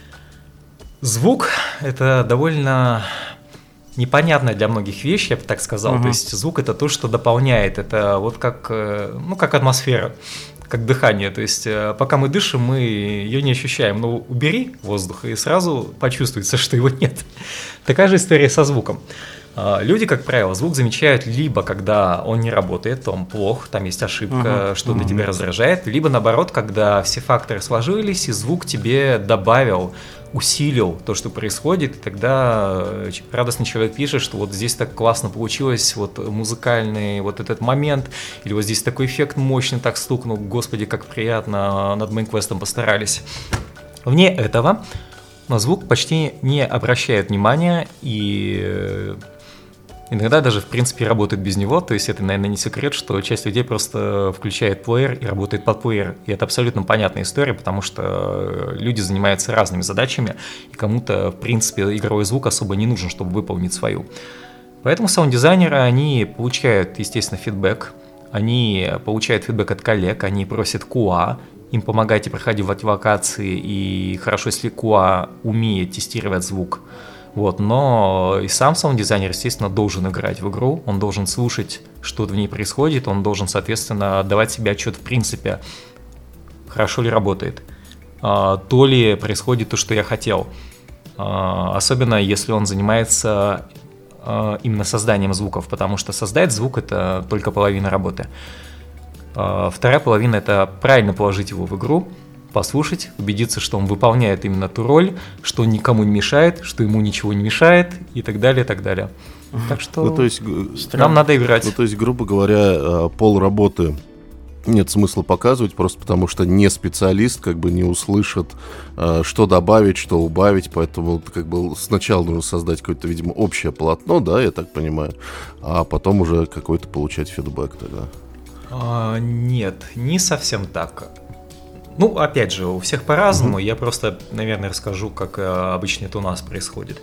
Звук — это довольно непонятная для многих вещь, я бы так сказал. Uh-huh. То есть звук — это то, что дополняет, это вот как, ну, как атмосфера. Как дыхание, то есть пока мы дышим, мы ее не ощущаем, но убери воздух и сразу почувствуется, что его нет. Такая же история со звуком. Люди, как правило, звук замечают либо когда он не работает, он плох, там есть ошибка, uh-huh. что-то uh-huh. тебя раздражает, либо наоборот, когда все факторы сложились и звук тебе добавил, усилил то, что происходит, и тогда радостный человек пишет, что вот здесь так классно получилось, вот музыкальный вот этот момент, или вот здесь такой эффект мощный так стукнул, господи, как приятно, над моим квестом постарались. Вне этого на звук почти не обращают внимания, и иногда даже, в принципе, работают без него, то есть это, наверное, не секрет, что часть людей просто включает плеер и работает под плеер, и это абсолютно понятная история, потому что люди занимаются разными задачами, и кому-то, в принципе, игровой звук особо не нужен, чтобы выполнить свою. Поэтому саунд-дизайнеры, они получают, естественно, фидбэк, они получают фидбэк от коллег, они просят кью эй, им помогайте проходить локации, и хорошо, если кью эй умеет тестировать звук. Вот, но и сам саунд-дизайнер, естественно, должен играть в игру, он должен слушать, что в ней происходит, он должен, соответственно, давать себе отчет в принципе, хорошо ли работает, то ли происходит то, что я хотел. Особенно если он занимается именно созданием звуков, потому что создать звук — это только половина работы. Вторая половина — это правильно положить его в игру, послушать, убедиться, что он выполняет именно ту роль, что он никому не мешает, что ему ничего не мешает и так далее, и так далее. Так что ну, то есть, нам надо играть. Ну, то есть, грубо говоря, пол работы нет смысла показывать, просто потому что не специалист как бы не услышит, что добавить, что убавить, поэтому как бы сначала нужно создать какое-то, видимо, общее полотно, да, я так понимаю, а потом уже какой-то получать фидбэк тогда. А, нет, не совсем так. Ну, опять же, у всех по-разному, uh-huh. я просто, наверное, расскажу, как обычно это у нас происходит.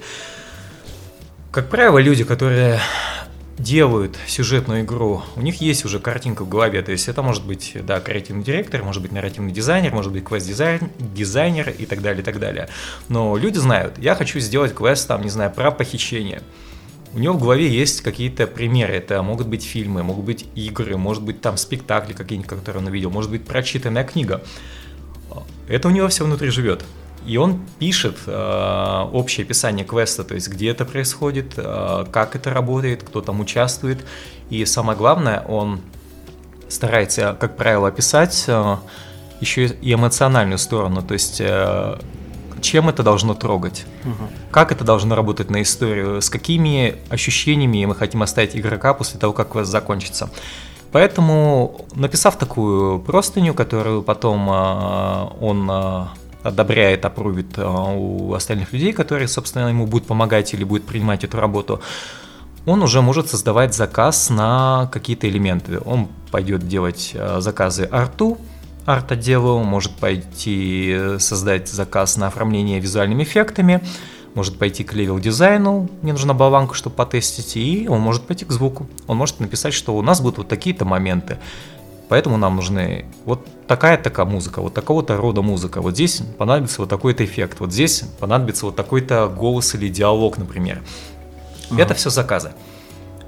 Как правило, люди, которые делают сюжетную игру, у них есть уже картинка в голове, то есть это может быть, да, креативный директор, может быть нарративный дизайнер, может быть квест-дизайнер, дизайнер и так далее, и так далее. Но люди знают, я хочу сделать квест, там, не знаю, про похищение. У него в голове есть какие-то примеры, это могут быть фильмы, могут быть игры, может быть там спектакли какие-нибудь, которые он увидел, может быть прочитанная книга. Это у него все внутри живет. И он пишет э, общее описание квеста, то есть где это происходит, э, как это работает, кто там участвует. И самое главное, он старается, как правило, описать э, еще и эмоциональную сторону, то есть э, чем это должно трогать, угу. как это должно работать на историю, с какими ощущениями мы хотим оставить игрока после того, как квест закончится. Поэтому, написав такую простыню, которую потом э, он э, одобряет, апрувит э, у остальных людей, которые, собственно, ему будут помогать или будут принимать эту работу, он уже может создавать заказ на какие-то элементы. Он пойдет делать э, заказы арту, арт-отделу, может пойти создать заказ на оформление визуальными эффектами, может пойти к левел-дизайну, мне нужна болванка, чтобы потестить, и он может пойти к звуку. Он может написать, что у нас будут вот такие-то моменты, поэтому нам нужны вот такая-такая музыка, вот такого-то рода музыка, вот здесь понадобится вот такой-то эффект, вот здесь понадобится вот такой-то голос или диалог, например. Mm-hmm. Это все заказы.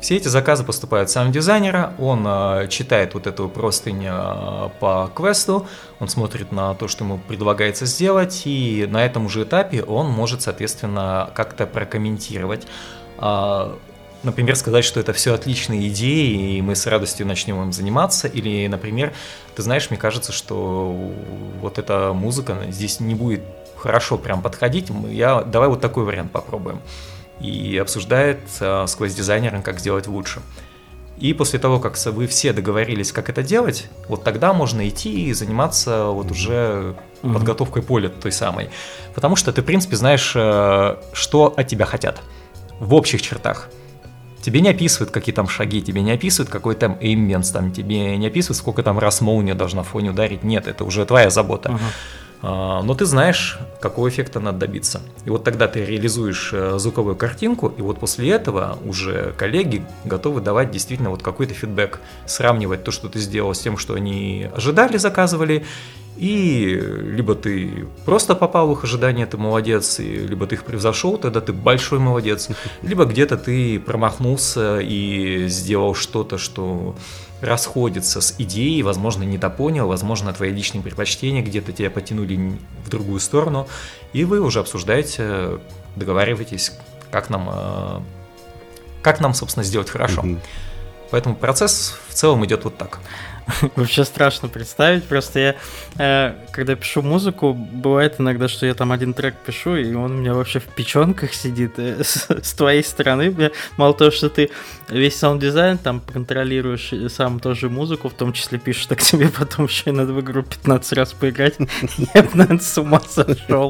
Все эти заказы поступают в саунд-дизайнера, он э, читает вот эту простынь э, по квесту, он смотрит на то, что ему предлагается сделать, и на этом уже этапе он может, соответственно, как-то прокомментировать. Э, например, сказать, что это все отличные идеи, и мы с радостью начнем им заниматься, или, например, ты знаешь, мне кажется, что вот эта музыка здесь не будет хорошо прям подходить, я, давай вот такой вариант попробуем. И обсуждает э, с квест-дизайнером, как сделать лучше. И после того, как вы все договорились, как это делать, вот тогда можно идти и заниматься вот уже mm-hmm. подготовкой поля той самой. Потому что ты, в принципе, знаешь, э, что от тебя хотят в общих чертах. Тебе не описывают, какие там шаги, тебе не описывают, какой там эймменс, там, тебе не описывают, сколько там раз молния должна в фоне ударить. Нет, это уже твоя забота. Uh-huh. Но ты знаешь, какого эффекта надо добиться. И вот тогда ты реализуешь звуковую картинку, и вот после этого уже коллеги готовы давать действительно вот какой-то фидбэк, сравнивать то, что ты сделал, с тем, что они ожидали, заказывали, и либо ты просто попал в их ожидания, ты молодец, и либо ты их превзошел, тогда ты большой молодец, либо где-то ты промахнулся и сделал что-то, что расходится с идеей, возможно, недопонял, возможно, твои личные предпочтения где-то тебя потянули в другую сторону, и вы уже обсуждаете, договариваетесь, как нам, как нам, собственно, сделать хорошо. Mm-hmm. Поэтому процесс в целом идет вот так. Вообще страшно представить, просто я, э, когда пишу музыку, бывает иногда, что я там один трек пишу, и он у меня вообще в печенках сидит, э, с, с твоей стороны, мне, мало того, что ты весь саунд-дизайн там контролируешь, сам тоже музыку, в том числе пишешь, так тебе потом еще и надо в игру пятнадцать раз поиграть, я бы, наверное, с ума сошел.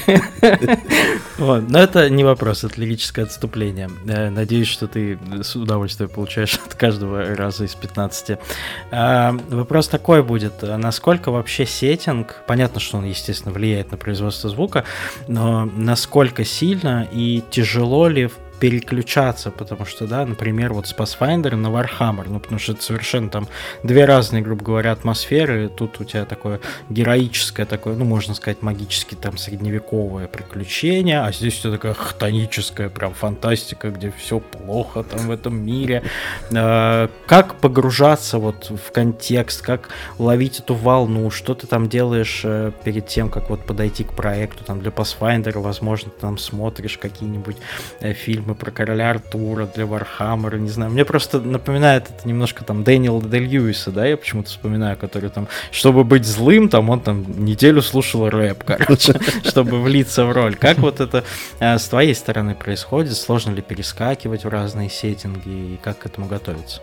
Но это не вопрос, это лирическое отступление. Надеюсь, что ты с удовольствием получаешь от каждого раза из пятнадцати. Вопрос такой будет, насколько вообще сеттинг, понятно, что он, естественно, влияет на производство звука, но насколько сильно и тяжело ли переключаться, потому что, да, например, вот с Pathfinder на Warhammer, ну, потому что это совершенно там две разные, грубо говоря, атмосферы, тут у тебя такое героическое, такое, ну, можно сказать, магически там средневековое приключение, а здесь у тебя такая хтоническая прям фантастика, где все плохо там в этом мире. Как погружаться вот в контекст, как ловить эту волну, что ты там делаешь перед тем, как вот подойти к проекту, там, для Pathfinder, возможно, ты там смотришь какие-нибудь фильмы про короля Артура для Вархаммера, не знаю. Мне просто напоминает это немножко там Дэниела Дэ Льюиса, да, я почему-то вспоминаю, который там, чтобы быть злым, там он там неделю слушал рэп, короче, чтобы влиться в роль. Как вот это с твоей стороны происходит? Сложно ли перескакивать в разные сеттинги и как к этому готовиться?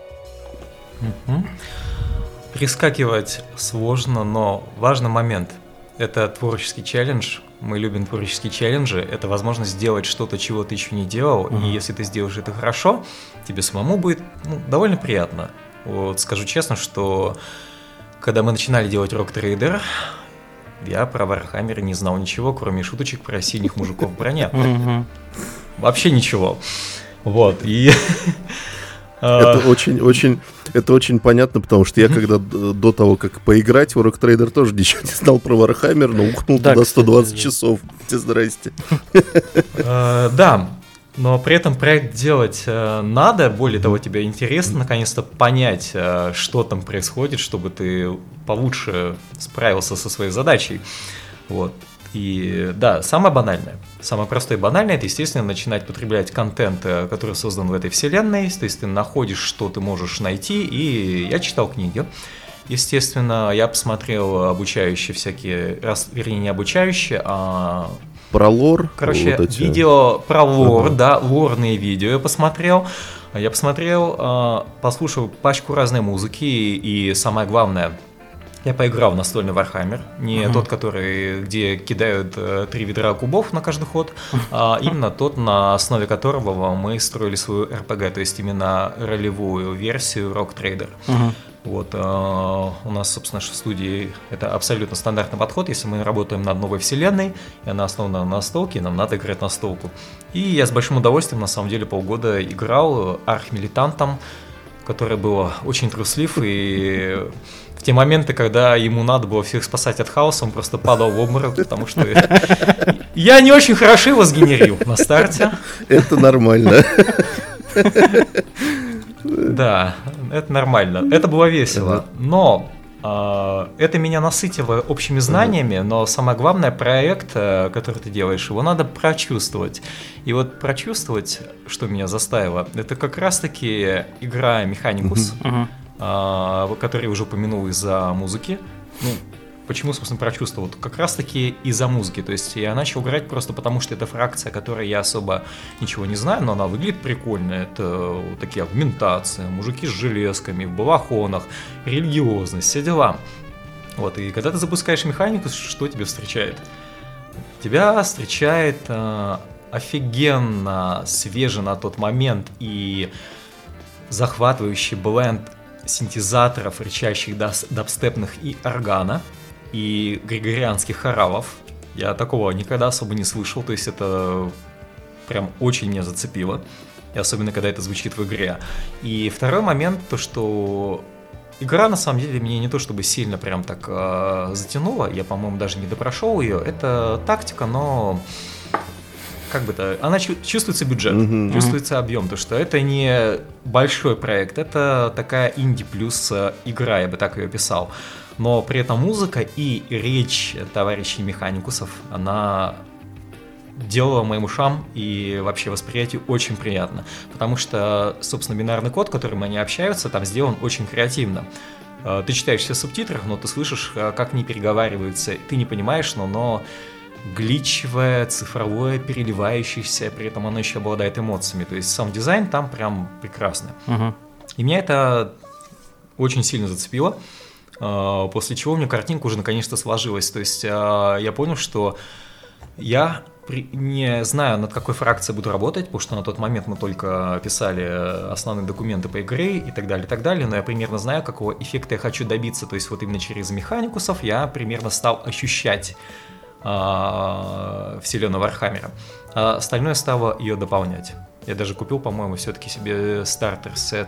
Перескакивать сложно, но важный момент. Это творческий челлендж. Мы любим творческие челленджи. Это возможность сделать что-то, чего ты еще не делал. Uh-huh. И если ты сделаешь это хорошо, тебе самому будет, ну, довольно приятно. Вот скажу честно, что когда мы начинали делать Rock Trader, я про Warhammer не знал ничего, кроме шуточек про синих мужиков в броне. Uh-huh. Вообще ничего. Вот. И это очень, очень, это очень понятно, потому что я когда до того, как поиграть в Rock Trader, тоже ничего не знал про Warhammer, но ухнул да, туда сто двадцать часов. Здрасте. Да, но при этом проект делать надо, более того, тебе интересно наконец-то понять, что там происходит, чтобы ты получше справился со своей задачей. Вот. И да, самое банальное, самое простое и банальное, это, естественно, начинать потреблять контент, который создан в этой вселенной, то есть ты находишь, что ты можешь найти, и я читал книги, естественно, я посмотрел обучающие всякие, раз, вернее, не обучающие, а... Про лор? Короче, вот эти... видео про лор, ага. да, лорные видео я посмотрел, я посмотрел, послушал пачку разной музыки, и самое главное... Я поиграл в настольный Warhammer, не uh-huh. тот, который, где кидают э, три ведра кубов на каждый ход, а именно тот, на основе которого мы строили свою эр пи джи, то есть именно ролевую версию Rock Trader. Uh-huh. Вот, э, у нас, собственно, в студии это абсолютно стандартный подход, если мы работаем над новой вселенной, и она основана на настолке, нам надо играть настолку. И я с большим удовольствием, на самом деле, полгода играл архмилитантом, который был очень труслив, и в те моменты, когда ему надо было всех спасать от хаоса, он просто падал в обморок, потому что я не очень хорошо его сгенерил на старте. Это нормально. Да, это нормально. Это было весело. Но э, это меня насытило общими знаниями, но самое главное, проект, который ты делаешь, его надо прочувствовать. И вот прочувствовать, что меня заставило, это как раз-таки игра Mechanicus, э, который я уже упомянул из-за музыки. Ну, почему, собственно, прочувствовал? Как раз-таки из-за музыки. То есть я начал играть просто потому, что это фракция, которой я особо ничего не знаю, но она выглядит прикольно. Это вот такие агментации, мужики с железками, в балахонах, религиозность, все дела. Вот, и когда ты запускаешь механику, что тебя встречает? Тебя встречает э, офигенно свежий на тот момент и захватывающий бленд синтезаторов, рычащих дабстепных и органа, и григорианских хоралов. Я такого никогда особо не слышал, то есть это прям очень меня зацепило, и особенно когда это звучит в игре. И второй момент, то что игра на самом деле меня не то чтобы сильно прям так э, затянула, я, по-моему, даже не допрошел ее, это тактика, но как бы то, она чувствуется бюджет, mm-hmm. чувствуется объем, то что это не большой проект, это такая инди плюс игра, я бы так ее описал. Но при этом музыка и речь товарищей механикусов, она делала моим ушам и вообще восприятию очень приятно. Потому что, собственно, бинарный код, которым они общаются, там сделан очень креативно. Ты читаешь все субтитры, но ты слышишь, как они переговариваются, ты не понимаешь, но оно гличевое, цифровое, переливающееся, при этом оно еще обладает эмоциями. То есть сам дизайн там прям прекрасный. Uh-huh. И меня это очень сильно зацепило. После чего у меня картинка уже наконец-то сложилась. То есть я понял, что я не знаю, над какой фракцией буду работать, потому что на тот момент мы только писали основные документы по игре и так далее, и так далее, но я примерно знаю, какого эффекта я хочу добиться. То есть вот именно через механикусов я примерно стал ощущать вселенную Вархаммера. А остальное стало ее дополнять. Я даже купил, по-моему, все-таки себе стартер-сет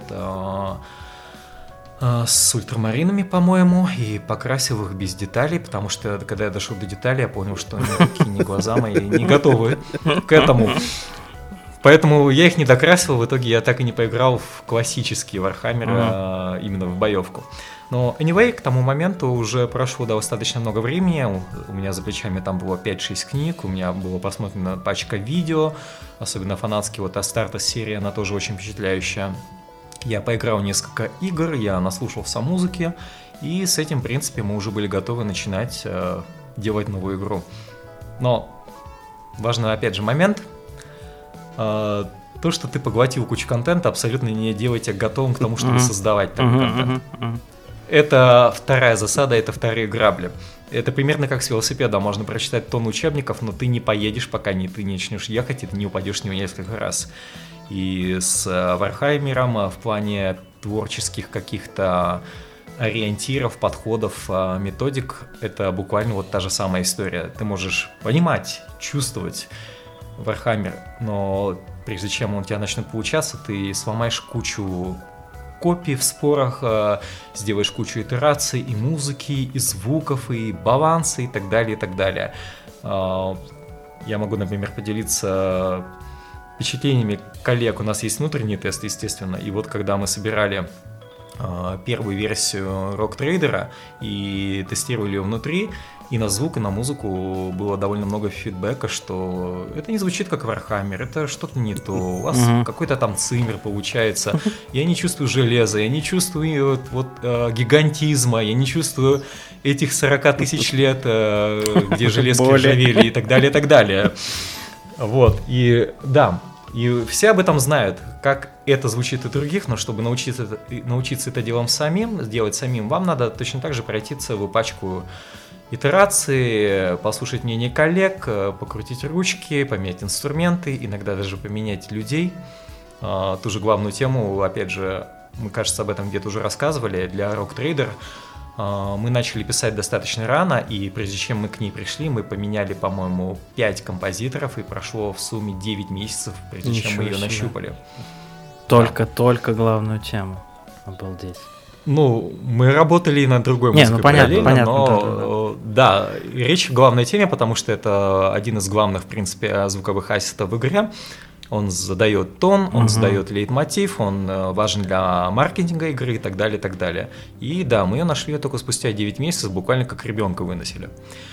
с ультрамаринами, по-моему, и покрасил их без деталей, потому что, когда я дошел до деталей, я понял, что ни руки, ни глаза мои не готовы к этому. Поэтому я их не докрасил, в итоге я так и не поиграл в классические Вархаммеры, uh-huh. именно в боевку. Но anyway, к тому моменту уже прошло достаточно много времени, у меня за плечами там было пять-шесть книг, у меня было посмотрено пачка видео, особенно фанатские, вот Астартес серия, она тоже очень впечатляющая. Я поиграл несколько игр, я наслушался музыки, и с этим, в принципе, мы уже были готовы начинать э, делать новую игру. Но важный, опять же, момент, э, то, что ты поглотил кучу контента, абсолютно не делает тебя готовым к тому, чтобы uh-huh. создавать такой uh-huh, контент. Uh-huh, uh-huh. Это вторая засада, это вторые грабли. Это примерно как с велосипедом, можно прочитать тонну учебников, но ты не поедешь, пока не, ты не начнешь ехать, и ты не упадешь с него несколько раз. И с Вархаммером в плане творческих каких-то ориентиров, подходов, методик, это буквально вот та же самая история. Ты можешь понимать, чувствовать Вархаммер, но прежде чем он у тебя начнет получаться, ты сломаешь кучу копий в спорах, сделаешь кучу итераций и музыки, и звуков, и баланса, и так далее, и так далее. Я могу, например, поделиться впечатлениями коллег. У нас есть внутренний тест, естественно, и вот когда мы собирали э, первую версию Rock Trader и тестировали ее внутри, и на звук, и на музыку было довольно много фидбэка, что это не звучит как Warhammer, это что-то не то, у вас uh-huh. какой-то там циммер получается, я не чувствую железа, я не чувствую вот, вот э, гигантизма, я не чувствую этих сорок тысяч лет, э, где железки ржавели и так далее, и так далее. Вот, и да, и все об этом знают, как это звучит у других, но чтобы научиться, научиться это делом самим, сделать самим, вам надо точно так же пройти целую пачку итераций, послушать мнение коллег, покрутить ручки, поменять инструменты, иногда даже поменять людей. Ту же главную тему, опять же, мы, кажется, об этом где-то уже рассказывали, для Rock Trader. Мы начали писать достаточно рано, и прежде чем мы к ней пришли, мы поменяли, по-моему, пять композиторов, и прошло в сумме девять месяцев, прежде Ничего чем мы ее себе. нащупали. Только-только да. главную тему. Обалдеть. Ну, мы работали и над другой музыкой. Не, ну понятно, понятно. Но, да, да, да, речь о главной теме, потому что это один из главных, в принципе, звуковых ассетов в игре. Он задает тон, он Мгм. задает лейтмотив, он э, важен для маркетинга игры и так далее, и так далее. И да, мы ее нашли только спустя девять месяцев, буквально как ребенка выносили.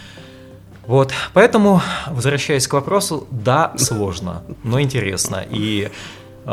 Вот, поэтому, возвращаясь к вопросу, да, сложно, но интересно. И э,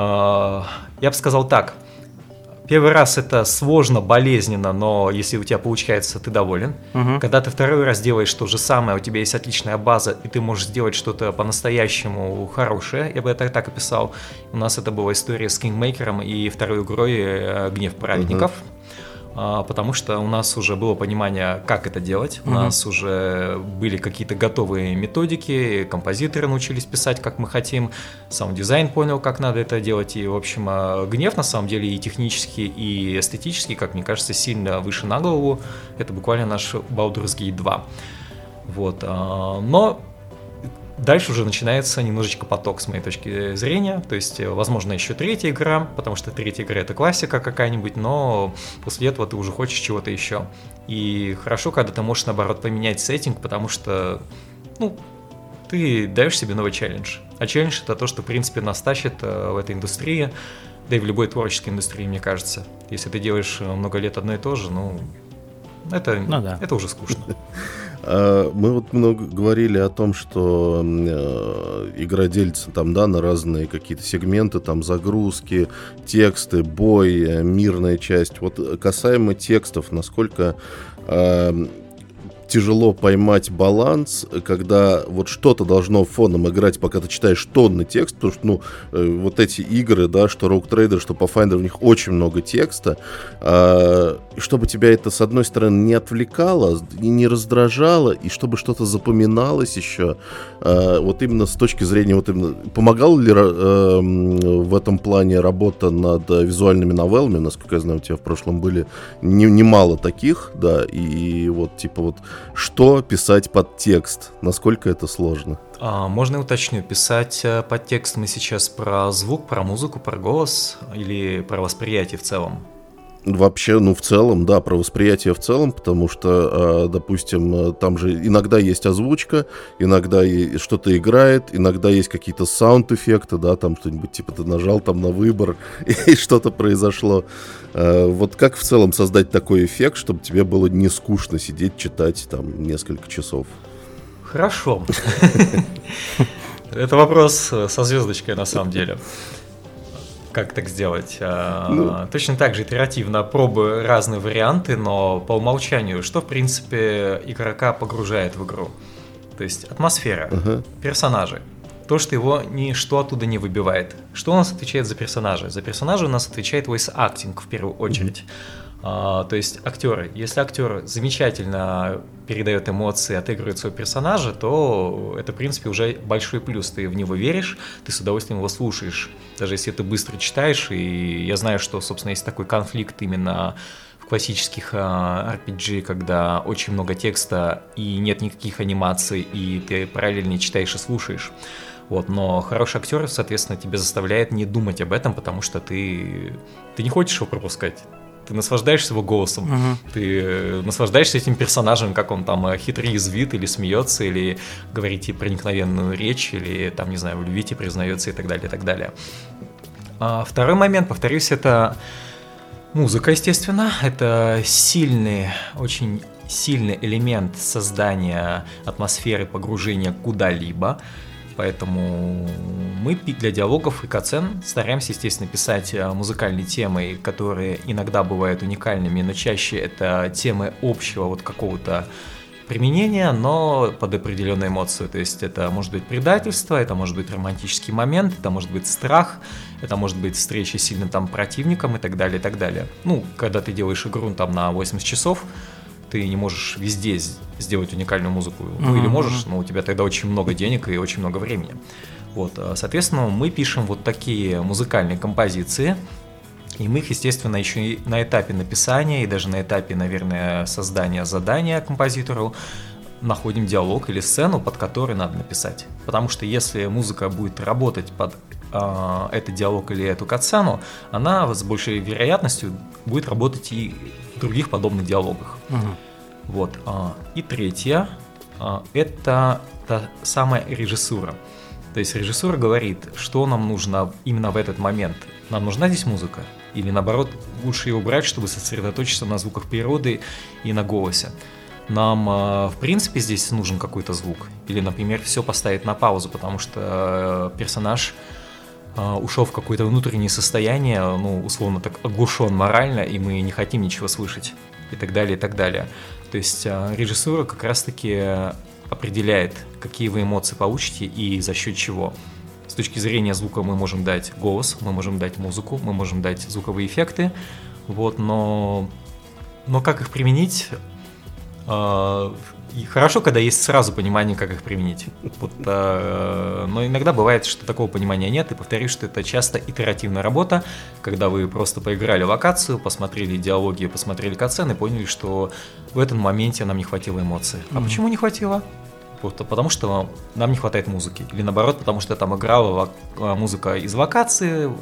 я бы сказал так, первый раз это сложно, болезненно, но если у тебя получается, ты доволен. Мгм. Когда ты второй раз делаешь то же самое, у тебя есть отличная база, и ты можешь сделать что-то по-настоящему хорошее, я бы это так описал. У нас это была история с Kingmaker'ом и второй игрой э, «Гнев праведников». А, потому что у нас уже было понимание, как это делать, у Мгм. нас уже были какие-то готовые методики, композиторы научились писать, как мы хотим, саунд-дизайн понял, как надо это делать, и, в общем, а, «Гнев» на самом деле и технически, и эстетически, как мне кажется, сильно выше на голову, это буквально наш Baldur's Gate два. Вот, а, но дальше уже начинается немножечко поток, с моей точки зрения. То есть, возможно, еще третья игра, потому что третья игра — это классика какая-нибудь, но после этого ты уже хочешь чего-то еще. И хорошо, когда ты можешь, наоборот, поменять сеттинг, потому что, ну, ты даешь себе новый челлендж. А челлендж — это то, что, в принципе, нас тащит э, в этой индустрии, да и в любой творческой индустрии, мне кажется. Если ты делаешь много лет одно и то же, ну, это, Ну да. это уже скучно. А, Мы вот много говорили о том, что э, игра делится там, да, на разные какие-то сегменты, там загрузки, тексты, бой, э, мирная часть. Вот касаемо текстов, насколько э, тяжело поймать баланс, когда вот что-то должно фоном играть, пока ты читаешь тонны текста, потому что, ну, э, вот эти игры, да, что Rogue Trader, что Pathfinder, в них очень много текста, э, и чтобы тебя это, с одной стороны, не отвлекало, и не раздражало, и чтобы что-то запоминалось еще, э, вот именно с точки зрения, вот именно, помогала ли э, в этом плане работа над визуальными новеллами, насколько я знаю, у тебя в прошлом были не- немало таких, да, и вот, типа, вот, что писать под текст? Насколько это сложно? А, можно я уточню, писать э, под текст мы сейчас про звук, про музыку, про голос или про восприятие в целом? Вообще, ну, в целом, да, про восприятие в целом, потому что, э, допустим, э, там же иногда есть озвучка, иногда и что-то играет, иногда есть какие-то саунд-эффекты, да, там что-нибудь, типа ты нажал там на выбор, и что-то произошло. Э, вот как в целом создать такой эффект, чтобы тебе было не скучно сидеть, читать там несколько часов? Хорошо. Это вопрос со звездочкой на самом деле. Как так сделать? А, Ну. Точно так же итеративно пробую разные варианты, но по умолчанию, что в принципе игрока погружает в игру? То есть атмосфера, Ага. персонажи. То, что его ничто оттуда не выбивает. Что у нас отвечает за персонажи? За персонажи у нас отвечает voice acting в первую очередь. А, то есть актеры. Если актер замечательно передает эмоции, отыгрывает своего персонажа, то это, в принципе, уже большой плюс. Ты в него веришь, ты с удовольствием его слушаешь. Даже если ты быстро читаешь, и я знаю, что, собственно, есть такой конфликт именно в классических ар пи джи, когда очень много текста и нет никаких анимаций, и ты параллельно читаешь и слушаешь. Вот, но хороший актер, соответственно, тебя заставляет не думать об этом, потому что ты, ты не хочешь его пропускать. Ты наслаждаешься его голосом, Мгм. ты наслаждаешься этим персонажем, как он там хитро язвит, или смеется, или говорит тебе проникновенную речь, или там, не знаю, в любви тебе признается и так далее, и так далее. А второй момент, повторюсь, это музыка, естественно. Это сильный, очень сильный элемент создания атмосферы погружения куда-либо. Поэтому мы для диалогов и катсцен стараемся, естественно, писать музыкальные темы, которые иногда бывают уникальными, но чаще это темы общего вот какого-то применения, но под определенную эмоцию. То есть это может быть предательство, это может быть романтический момент, это может быть страх, это может быть встреча с сильным там противником и так далее, и так далее. Ну, когда ты делаешь игру там на восемьдесят часов, ты не можешь везде сделать уникальную музыку. Ну, или можешь, но у тебя тогда очень много денег и очень много времени. Вот, соответственно, мы пишем вот такие музыкальные композиции, и мы их, естественно, еще и на этапе написания, и даже на этапе, наверное, создания задания композитору находим диалог или сцену, под которой надо написать. Потому что если музыка будет работать под э, этот диалог или эту катсцену, она с большей вероятностью будет работать и в других подобных диалогах. Угу. Вот. И третье – это та самая режиссура. То есть режиссер говорит, что нам нужно именно в этот момент. Нам нужна здесь музыка? Или наоборот, лучше ее убрать, чтобы сосредоточиться на звуках природы и на голосе? Нам, в принципе, здесь нужен какой-то звук? Или, например, все поставить на паузу, потому что персонаж ушел в какое-то внутреннее состояние, ну, условно так, оглушен морально, и мы не хотим ничего слышать, и так далее, и так далее. То есть режиссура как раз-таки определяет, какие вы эмоции получите и за счет чего. С точки зрения звука мы можем дать голос, мы можем дать музыку, мы можем дать звуковые эффекты, вот, но, но как их применить? Э, и хорошо, когда есть сразу понимание, как их применить. Вот, э, но иногда бывает, что такого понимания нет, и повторюсь, что это часто итеративная работа, когда вы просто поиграли локацию, посмотрели диалоги, посмотрели катсцены и поняли, что в этом моменте нам не хватило эмоций. А mm-hmm. почему не хватило? Потому что нам не хватает музыки. Или наоборот, потому что там играла музыка из локации,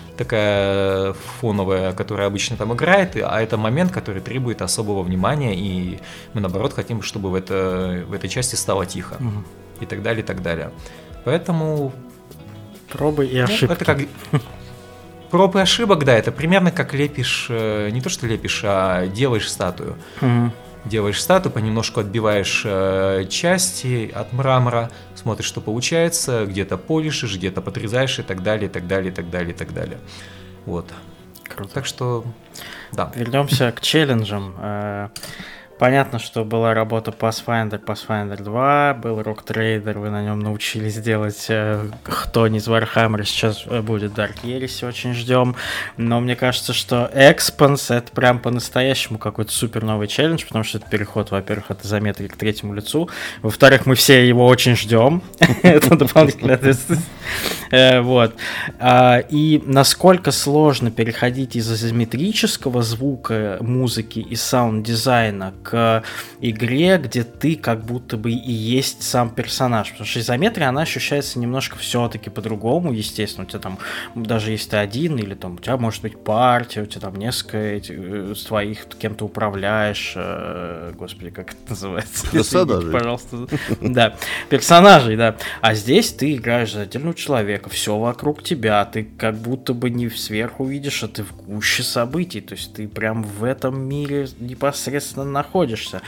такая фоновая, которая обычно там играет, а это момент, который требует особого внимания, и мы наоборот хотим, чтобы в, это, в этой части стало тихо. Угу. И так далее, и так далее. Поэтому... Пробы и ошибки. Ну, это как... Пробы и ошибок, да, это примерно как лепишь, не то что лепишь, а делаешь статую. Угу. Делаешь статую, понемножку отбиваешь э, части от мрамора, смотришь, что получается, где-то полишишь, где-то подрезаешь и так далее, и так далее, и так далее, и так далее. Вот. Круто. Так что, да. Вернемся к челленджам. Понятно, что была работа Pathfinder, Pathfinder два, был Rock Trader, вы на нем научились делать э, кто не из Warhammer, сейчас будет Dark Heresy, очень ждем. Но мне кажется, что Expanse это прям по-настоящему какой-то супер новый челлендж, потому что это переход, во-первых, от изометрии к третьему лицу, во-вторых, мы все его очень ждем, это дополнительная ответственность. Вот. И насколько сложно переходить из изометрического звука, музыки и саунд-дизайна к к игре, где ты как будто бы и есть сам персонаж. Потому что изометрия, она ощущается немножко все-таки по-другому, естественно. У тебя там, даже если ты один, или там у тебя может быть партия, у тебя там несколько этих, с твоих, кем ты управляешь. Э, господи, как это называется? Персонажей. Пожалуйста. Да, персонажей, да. А здесь ты играешь за отдельного человека, все вокруг тебя, ты как будто бы не сверху видишь, а ты в гуще событий. То есть ты прям в этом мире непосредственно находишься.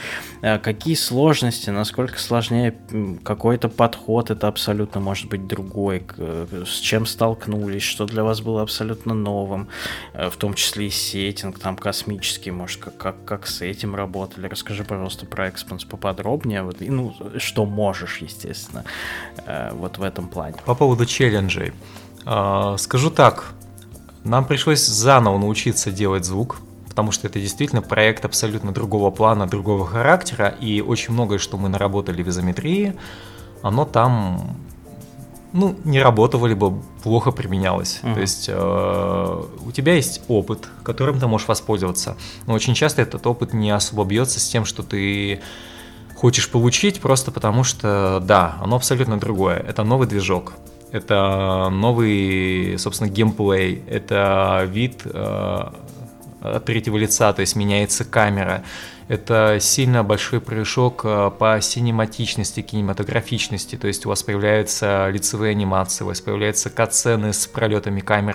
Какие сложности, насколько сложнее какой-то подход, это абсолютно может быть другой, с чем столкнулись, что для вас было абсолютно новым, в том числе и сеттинг, там космический, может, как, как, как с этим работали. Расскажи, пожалуйста, про Expanse поподробнее, вот, и, ну, что можешь, естественно, вот в этом плане. По поводу челленджей. Скажу так, нам пришлось заново научиться делать звук, потому что это действительно проект абсолютно другого плана, другого характера, и очень многое, что мы наработали в изометрии, оно там, ну, не работало, либо плохо применялось. Uh-huh. То есть э, у тебя есть опыт, которым ты можешь воспользоваться, но очень часто этот опыт не особо бьется с тем, что ты хочешь получить, просто потому что, да, оно абсолютно другое. Это новый движок, это новый, собственно, геймплей, это вид... Э, от третьего лица, то есть меняется камера. Это сильно большой прыжок по синематичности, кинематографичности, то есть у вас появляются лицевые анимации, у вас появляются катсцены с пролетами камер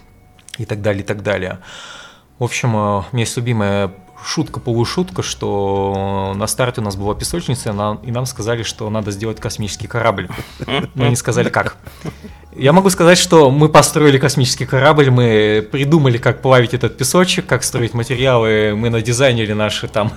и так далее, и так далее. В общем, у меня есть любимая шутка-полушутка, что на старте у нас была песочница, и нам сказали, что надо сделать космический корабль. Но не сказали как. Я могу сказать, что мы построили космический корабль, мы придумали, как плавить этот песочек, как строить материалы, мы надизайнили наши там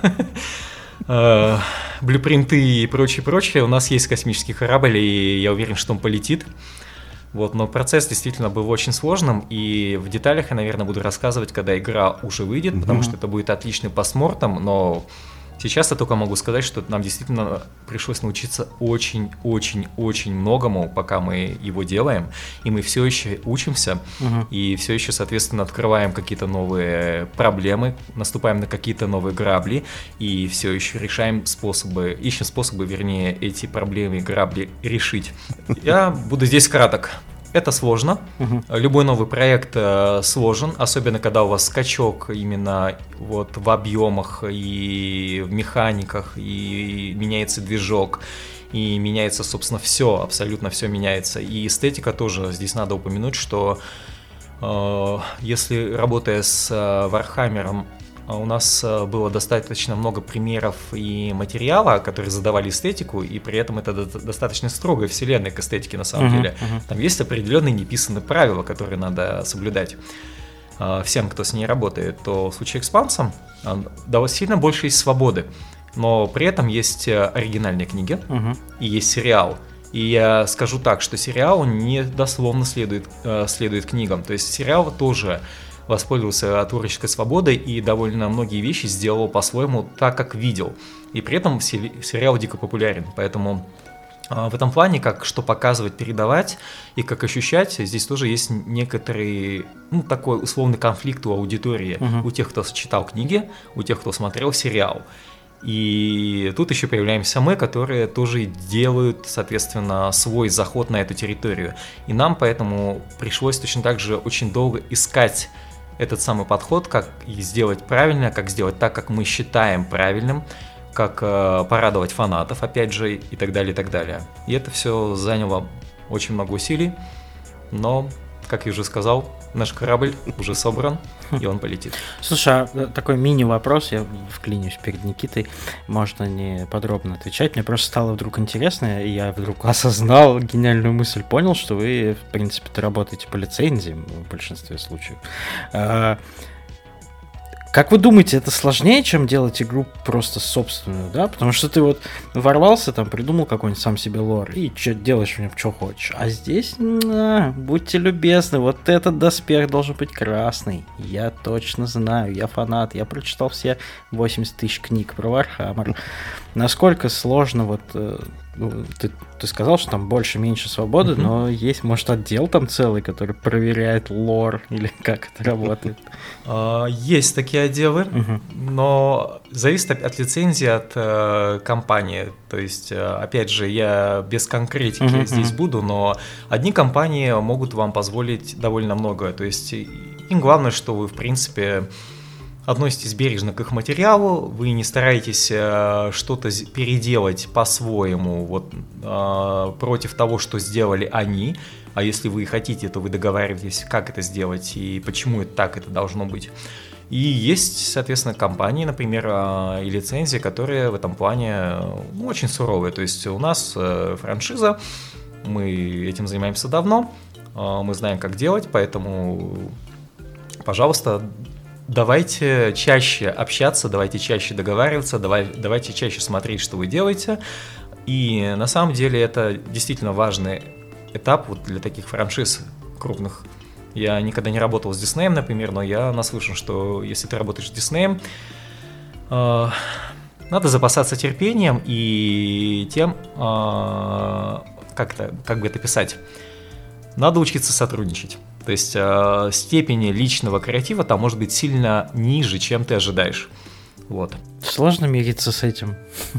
блюпринты и прочее-прочее. У нас есть космический корабль, и я уверен, что он полетит. Вот, но процесс действительно был очень сложным, и в деталях я, наверное, буду рассказывать, когда игра уже выйдет, mm-hmm. потому что это будет отличный постмортом, но сейчас я только могу сказать, что нам действительно пришлось научиться очень-очень-очень многому, пока мы его делаем, и мы все еще учимся, mm-hmm. и все еще, соответственно, открываем какие-то новые проблемы, наступаем на какие-то новые грабли, и все еще решаем способы, ищем способы, вернее, эти проблемы и грабли решить. Я буду здесь краток. Это сложно. Uh-huh. Любой новый проект э, сложен, особенно когда у вас скачок именно вот в объемах и в механиках, и меняется движок, и меняется, собственно, все, абсолютно все меняется. И эстетика тоже, здесь надо упомянуть, что э, если, работая с Warhammer'ом, у нас было достаточно много примеров и материала, которые задавали эстетику, и при этом это достаточно строгая вселенная к эстетике на самом uh-huh, деле. Uh-huh. Там есть определенные неписанные правила, которые надо соблюдать всем, кто с ней работает. То в случае экспансом довольно сильно больше есть свободы, но при этом есть оригинальные книги uh-huh. и есть сериал. И я скажу так, что сериал не дословно следует, следует книгам, то есть сериал тоже воспользовался творческой свободой и довольно многие вещи сделал по-своему так, как видел. И при этом сериал дико популярен. Поэтому в этом плане, как что показывать, передавать и как ощущать, здесь тоже есть некоторый, ну, такой условный конфликт у аудитории. Uh-huh. У тех, кто читал книги, у тех, кто смотрел сериал. И тут еще появляемся мы, которые тоже делают, соответственно, свой заход на эту территорию. И нам поэтому пришлось точно так же очень долго искать этот самый подход, как сделать правильно, как сделать так, как мы считаем правильным, как э, порадовать фанатов, опять же, и так далее, и так далее. И это все заняло очень много усилий, но, как я уже сказал, наш корабль уже собран, и он полетит. Слушай, а такой мини-вопрос, я вклинюсь перед Никитой, можно не подробно отвечать, мне просто стало вдруг интересно, и я вдруг осознал гениальную мысль, понял, что вы, в принципе-то, работаете по лицензиям в большинстве случаев. Как вы думаете, это сложнее, чем делать игру просто собственную, да? Потому что ты вот ворвался, там, придумал какой-нибудь сам себе лор, и что делаешь в нем, что хочешь. А здесь, а, будьте любезны, вот этот доспех должен быть красный. Я точно знаю, я фанат, я прочитал все восемьдесят тысяч книг про Warhammer. Насколько сложно вот... Ты, ты сказал, что там больше-меньше свободы, mm-hmm. но есть, может, отдел там целый, который проверяет лор, или как это работает? Есть такие отделы, mm-hmm. но зависит от лицензии, от э, компании. То есть, опять же, я без конкретики mm-hmm. здесь буду, но одни компании могут вам позволить довольно много. То есть, им главное, что вы, в принципе... относитесь бережно к их материалу, вы не стараетесь э, что-то переделать по-своему вот, э, против того, что сделали они, а если вы хотите, то вы договариваетесь, как это сделать и почему это так это должно быть. И есть, соответственно, компании, например, э, и лицензии, которые в этом плане ну, очень суровые. То есть у нас э, франшиза, мы этим занимаемся давно, э, мы знаем, как делать, поэтому, пожалуйста, давайте чаще общаться, давайте чаще договариваться, давай, давайте чаще смотреть, что вы делаете. И на самом деле это действительно важный этап вот для таких франшиз крупных. Я никогда не работал с Диснеем, например, но я наслышан, что если ты работаешь с Диснеем, э, надо запасаться терпением и тем, э, как, это, как бы это писать, надо учиться сотрудничать. То есть э, степень личного креатива там может быть сильно ниже, чем ты ожидаешь. Вот. Сложно мириться с этим?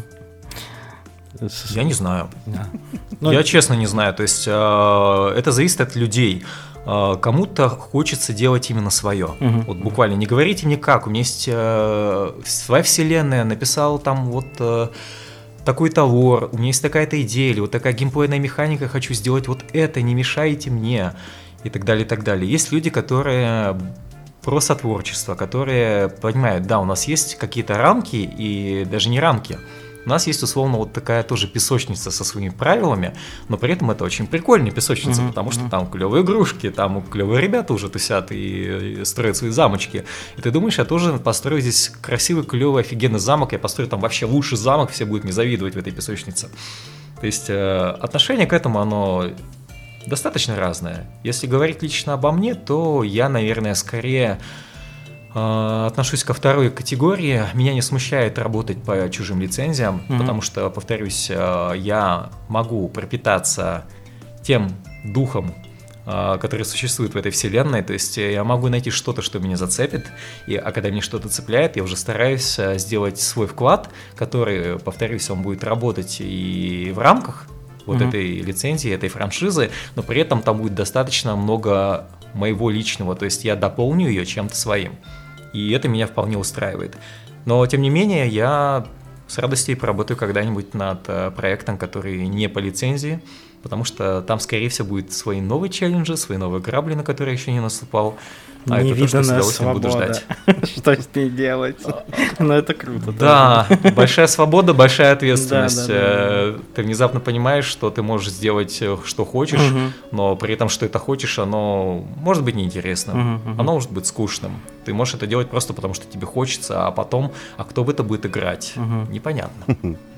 Я не знаю. Да. Я честно не знаю. То есть э, это зависит от людей. Э, кому-то хочется делать именно свое. Угу. Вот буквально не говорите мне как. У меня есть э, своя вселенная, написал там вот... Э, такой-то лор, у меня есть такая-то идея, или вот такая геймплейная механика, хочу сделать вот это, не мешайте мне, и так далее, и так далее. Есть люди, которые просто творчество, которые понимают, да, у нас есть какие-то рамки, и даже не рамки, у нас есть условно вот такая тоже песочница со своими правилами, но при этом это очень прикольная песочница, mm-hmm. потому что там клевые игрушки, там клевые ребята уже тусят и, и строят свои замочки. И ты думаешь, я тоже построю здесь красивый, клевый, офигенный замок, я построю там вообще лучший замок, все будут мне завидовать в этой песочнице. То есть э, отношение к этому, оно достаточно разное. Если говорить лично обо мне, то я, наверное, скорее... отношусь ко второй категории. Меня не смущает работать по чужим лицензиям, mm-hmm. потому что, повторюсь, я могу пропитаться тем духом, который существует в этой вселенной. То есть я могу найти что-то, что меня зацепит, и, а когда меня что-то цепляет, я уже стараюсь сделать свой вклад, который, повторюсь, он будет работать и в рамках вот mm-hmm. этой лицензии, этой франшизы, но при этом там будет достаточно много моего личного, то есть я дополню ее чем-то своим. И это меня вполне устраивает. Но, тем не менее, я с радостью поработаю когда-нибудь над проектом, который не по лицензии, потому что там, скорее всего, будут свои новые челленджи, свои новые грабли, на которые я еще не наступал. А это то, что с удовольствием буду ждать. Что с ней делать? Ну, это круто. Да, большая свобода, большая ответственность. Ты внезапно понимаешь, что ты можешь сделать, что хочешь, но при этом, что это хочешь, оно может быть неинтересным, оно может быть скучным. Ты можешь это делать просто потому, что тебе хочется, а потом, а кто в это будет играть? Непонятно.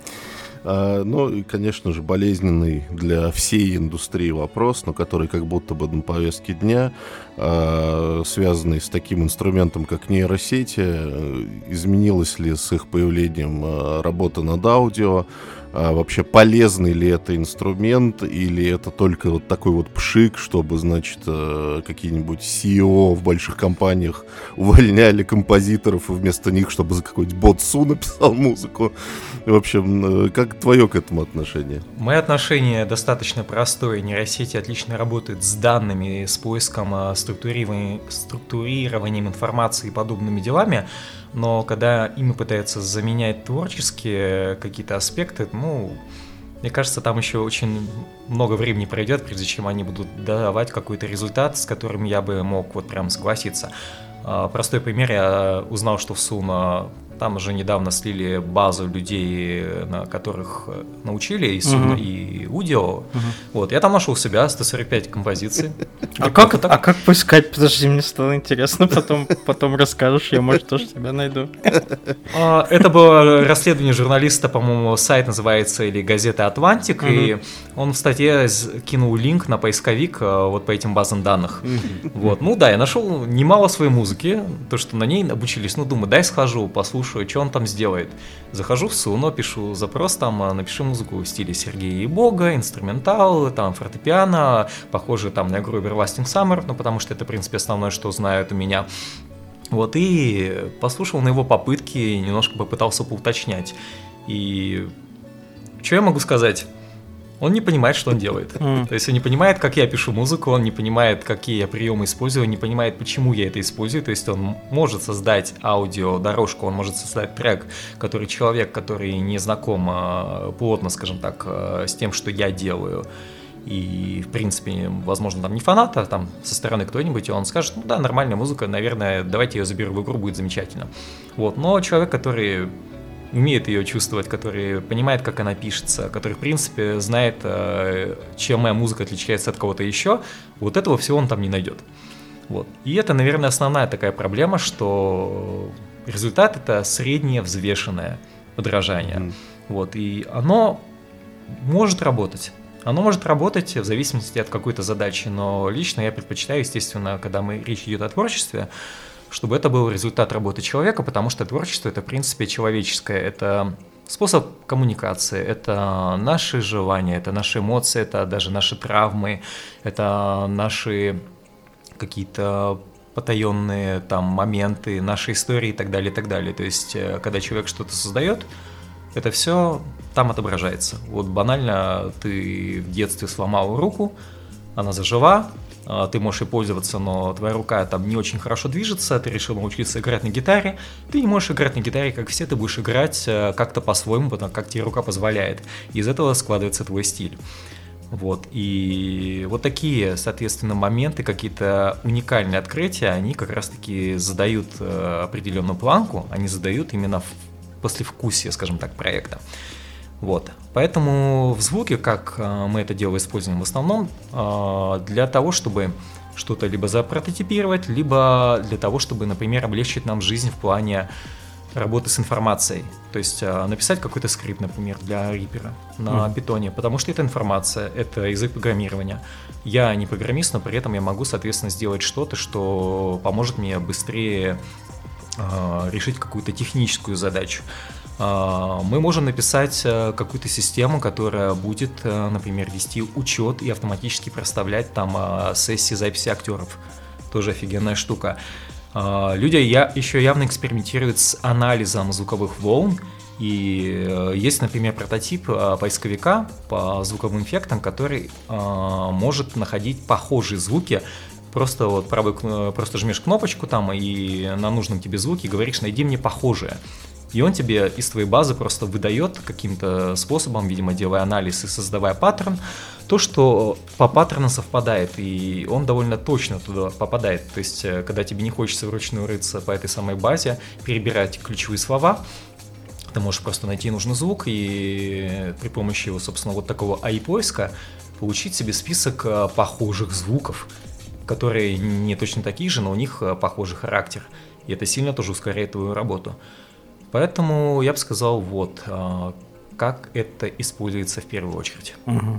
Ну, и, конечно же, болезненный для всей индустрии вопрос, но который как будто бы на повестке дня, связанный с таким инструментом, как нейросети. Изменилась ли с их появлением работа над аудио? Вообще полезный ли это инструмент, или это только вот такой вот пшик, чтобы, значит, какие-нибудь си и о в больших компаниях увольняли композиторов, и вместо них, чтобы за какой-нибудь бот-су написал музыку? В общем, как твое к этому отношение? Мое отношение достаточно простое. Нейросети отлично работают с данными, с поиском, структурированием, структурированием информации и подобными делами. Но когда ими пытаются заменять творческие какие-то аспекты, ну, мне кажется, там еще очень много времени пройдет, прежде чем они будут давать какой-то результат, с которым я бы мог вот прям согласиться. Простой пример, я узнал, что в Suno там уже недавно слили базу людей, на которых научили и Suno, uh-huh. и Udio. Uh-huh. Вот, я там нашел себя, сто сорок пять композиций. А как, вот а как поискать? Подожди, мне стало интересно, потом, потом расскажешь, я, может, тоже тебя найду. Это было расследование журналиста, по-моему, сайт называется, или газета «Атлантик», uh-huh. и он в статье кинул линк на поисковик вот по этим базам данных. Uh-huh. Вот, ну да, я нашел немало своей музыки, то, что на ней обучились, ну, думаю, дай схожу, послушаю, что он там сделает. Захожу в Suno, пишу запрос, там, напиши музыку в стиле Сергея Ебога, инструментал, там, фортепиано, похоже там на игру Everlasting Summer, ну, потому что это, в принципе, основное, что знают у меня. Вот, и послушал на его попытки, немножко попытался поуточнять. И что я могу сказать? Он не понимает, что он делает. Mm. То есть он не понимает, как я пишу музыку, он не понимает, какие я приемы использую, он не понимает, почему я это использую. То есть он может создать аудиодорожку, он может создать трек, который человек, который не знаком плотно, скажем так, с тем, что я делаю, и, в принципе, возможно, там не фанат, а там со стороны кто-нибудь, и он скажет, ну да, нормальная музыка, наверное, давайте ее заберу в игру, будет замечательно. Вот. Но человек, который умеет ее чувствовать, который понимает, как она пишется, который, в принципе, знает, чем моя музыка отличается от кого-то еще, вот этого всего он там не найдет. Вот. И это, наверное, основная такая проблема, что результат — это среднее взвешенное подражание. Mm. Вот. И оно может работать. Оно может работать в зависимости от какой-то задачи, но лично я предпочитаю, естественно, когда мы, речь идет о творчестве, чтобы это был результат работы человека, потому что творчество — это, в принципе, человеческое, это способ коммуникации, это наши желания, это наши эмоции, это даже наши травмы, это наши какие-то потаенные там моменты, наши истории и так далее, и так далее. То есть, когда человек что-то создает, это все там отображается. Вот банально ты в детстве сломал руку, она зажила, ты можешь ей пользоваться, но твоя рука там не очень хорошо движется, ты решил научиться играть на гитаре, ты не можешь играть на гитаре, как все, ты будешь играть как-то по-своему, потому как тебе рука позволяет. Из этого складывается твой стиль. Вот. И вот такие, соответственно, моменты, какие-то уникальные открытия, они как раз-таки задают определенную планку, они задают именно послевкусие, скажем так, проекта. Вот. Поэтому в звуке, как мы это дело используем в основном, для того, чтобы что-то либо запрототипировать, либо для того, чтобы, например, облегчить нам жизнь в плане работы с информацией. То есть написать какой-то скрипт, например, для Reaper на питоне, потому что это информация, это язык программирования. Я не программист, но при этом я могу, соответственно, сделать что-то, что поможет мне быстрее решить какую-то техническую задачу. Мы можем написать какую-то систему, которая будет, например, вести учет и автоматически проставлять там сессии записи актеров. Тоже офигенная штука. Люди еще явно экспериментируют с анализом звуковых волн. И есть, например, прототип поисковика по звуковым эффектам, который может находить похожие звуки. Просто вот правый, просто жмешь кнопочку там и на нужном тебе звуке говоришь: найди мне похожее. и он тебе из твоей базы просто выдает каким-то способом, видимо, делая анализ и создавая паттерн, то, что по паттерну совпадает, и он довольно точно туда попадает. То есть, когда тебе не хочется вручную рыться по этой самой базе, перебирать ключевые слова, ты можешь просто найти нужный звук и при помощи, собственно, вот такого эй ай поиска получить себе список похожих звуков, которые не точно такие же, но у них похожий характер. И это сильно тоже ускоряет твою работу. Поэтому я бы сказал, вот, как это используется в первую очередь. Угу.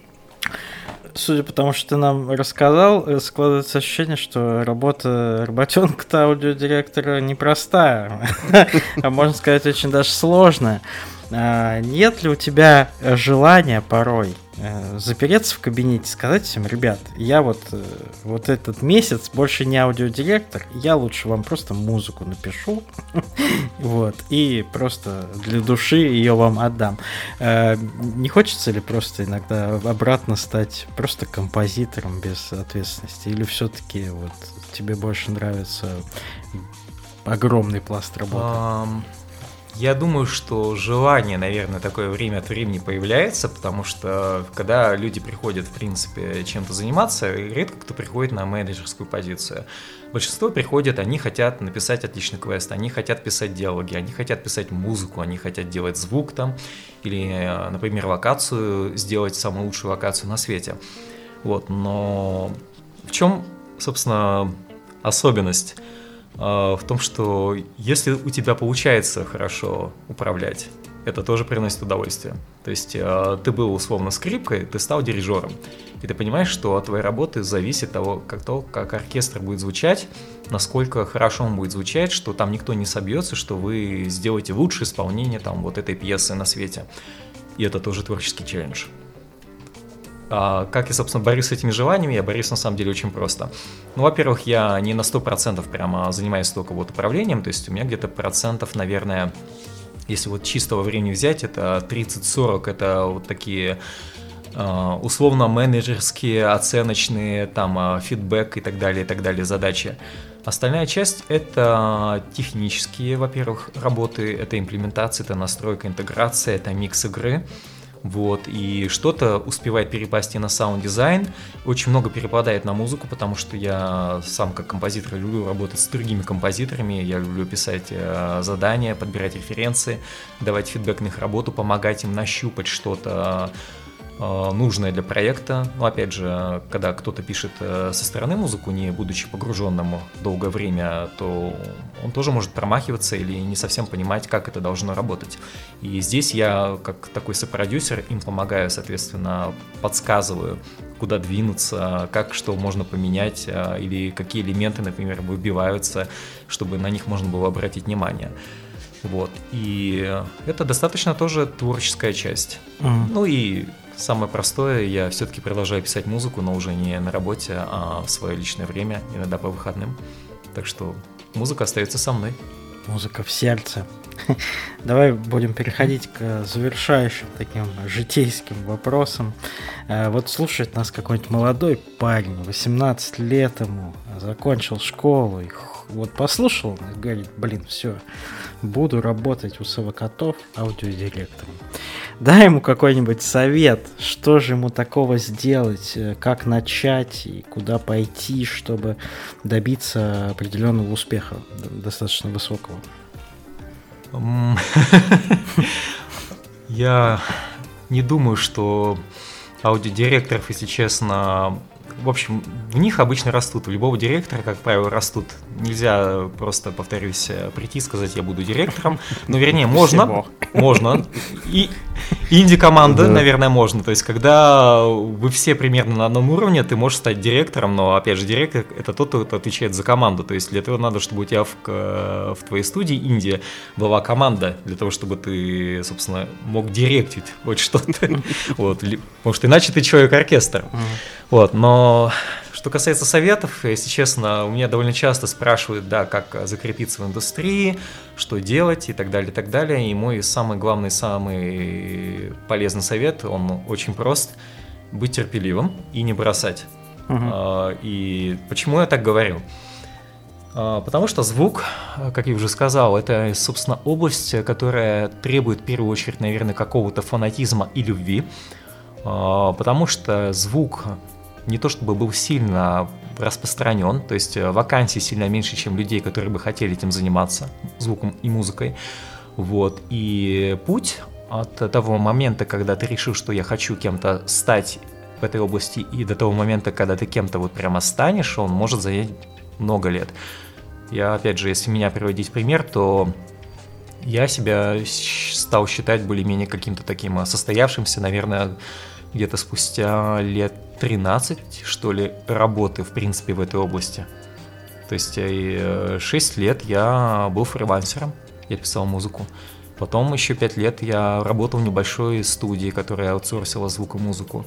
Судя по тому, что ты нам рассказал, складывается ощущение, что работа работенка-то аудиодиректора непростая, а можно сказать, очень даже сложная. Нет ли у тебя желания порой запереться в кабинете, сказать всем: ребят, я вот, вот этот месяц больше не аудиодиректор, я лучше вам просто музыку напишу, вот, и просто для души ее вам отдам. Не хочется ли просто иногда обратно стать просто композитором без ответственности? Или все-таки вот тебе больше нравится огромный пласт работы? Um... Я думаю, что желание, наверное, такое время от времени появляется, потому что когда люди приходят, в принципе, чем-то заниматься, редко кто приходит на менеджерскую позицию. Большинство приходят, они хотят написать отличный квест, они хотят писать диалоги, они хотят писать музыку, они хотят делать звук там, или, например, локацию, сделать самую лучшую локацию на свете. Вот, но в чем, собственно, особенность? В том, что если у тебя получается хорошо управлять, это тоже приносит удовольствие. То есть ты был условно скрипкой, ты стал дирижером. И ты понимаешь, что от твоей работы зависит того, как, то, как оркестр будет звучать, насколько хорошо он будет звучать, что там никто не собьется, что вы сделаете лучшее исполнение там, вот этой пьесы на свете. И это тоже творческий челлендж. А как я, собственно, борюсь с этими желаниями? Я борюсь, на самом деле, очень просто. Ну, во-первых, я не на сто процентов прямо занимаюсь только вот управлением, то есть у меня где-то процентов, наверное, если вот чистого времени взять, это тридцать-сорок, это вот такие условно менеджерские, оценочные, там, фидбэк и так далее, и так далее задачи. Остальная часть — это технические, во-первых, работы, это имплементация, это настройка, интеграция, это микс игры. Вот, и что-то успевает перепасть и на саунд-дизайн, очень много перепадает на музыку, потому что я сам как композитор люблю работать с другими композиторами, я люблю писать э, задания, подбирать референсы, давать фидбэк на их работу, помогать им нащупать что-то э, нужное для проекта. Но опять же, когда кто-то пишет э, со стороны музыку, не будучи погруженным долгое время, то он тоже может промахиваться или не совсем понимать, как это должно работать. И здесь я, как такой сопродюсер, им помогаю, соответственно, подсказываю, куда двинуться, как что можно поменять, или какие элементы, например, выбиваются, чтобы на них можно было обратить внимание. Вот. И это достаточно тоже творческая часть. Mm-hmm. Ну и самое простое, я все-таки продолжаю писать музыку, но уже не на работе, а в свое личное время, иногда по выходным. Так что музыка остается со мной. Музыка в сердце. Давай будем переходить к завершающим таким житейским вопросам. Вот слушает нас какой-нибудь молодой парень, восемнадцать лет ему, закончил школу, и вот послушал и говорит: блин, все, буду работать у Совокотов аудиодиректором. Дай ему какой-нибудь совет, что же ему такого сделать, как начать и куда пойти, чтобы добиться определенного успеха, достаточно высокого. Я не думаю, что аудиодиректоров, если честно, в общем, в них обычно растут. У любого директора, как правило, растут. Нельзя просто, повторюсь, прийти и сказать: я буду директором. Ну, вернее, можно. Можно. И инди-команда, да. Наверное, можно. То есть, когда вы все примерно на одном уровне, ты можешь стать директором, но, опять же, директор — это тот, кто отвечает за команду. То есть, для этого надо, чтобы у тебя в, в твоей студии инди была команда, для того, чтобы ты, собственно, мог директить хоть что-то. Вот. Потому что иначе ты человек-оркестр. Вот. Но что касается советов, если честно, у меня довольно часто спрашивают, да, как закрепиться в индустрии, что делать и так далее, и так далее. И мой самый главный, самый полезный совет, он очень прост: быть терпеливым и не бросать. Uh-huh. И почему я так говорю? Потому что звук, как я уже сказал, это, собственно, область, которая требует в первую очередь, наверное, какого-то фанатизма и любви. Потому что звук не то чтобы был сильно распространен, то есть вакансий сильно меньше, чем людей, которые бы хотели этим заниматься, звуком и музыкой. Вот. И путь от того момента, когда ты решил, что я хочу кем-то стать в этой области, и до того момента, когда ты кем-то вот прямо станешь, он может занять много лет. Я, опять же, если меня приводить пример, то я себя стал считать более-менее каким-то таким состоявшимся, наверное, где-то спустя лет тринадцать, что ли, работы, в принципе, в этой области. То есть шесть лет я был фрилансером, я писал музыку. Потом еще пять лет я работал в небольшой студии, которая аутсорсила звук и музыку.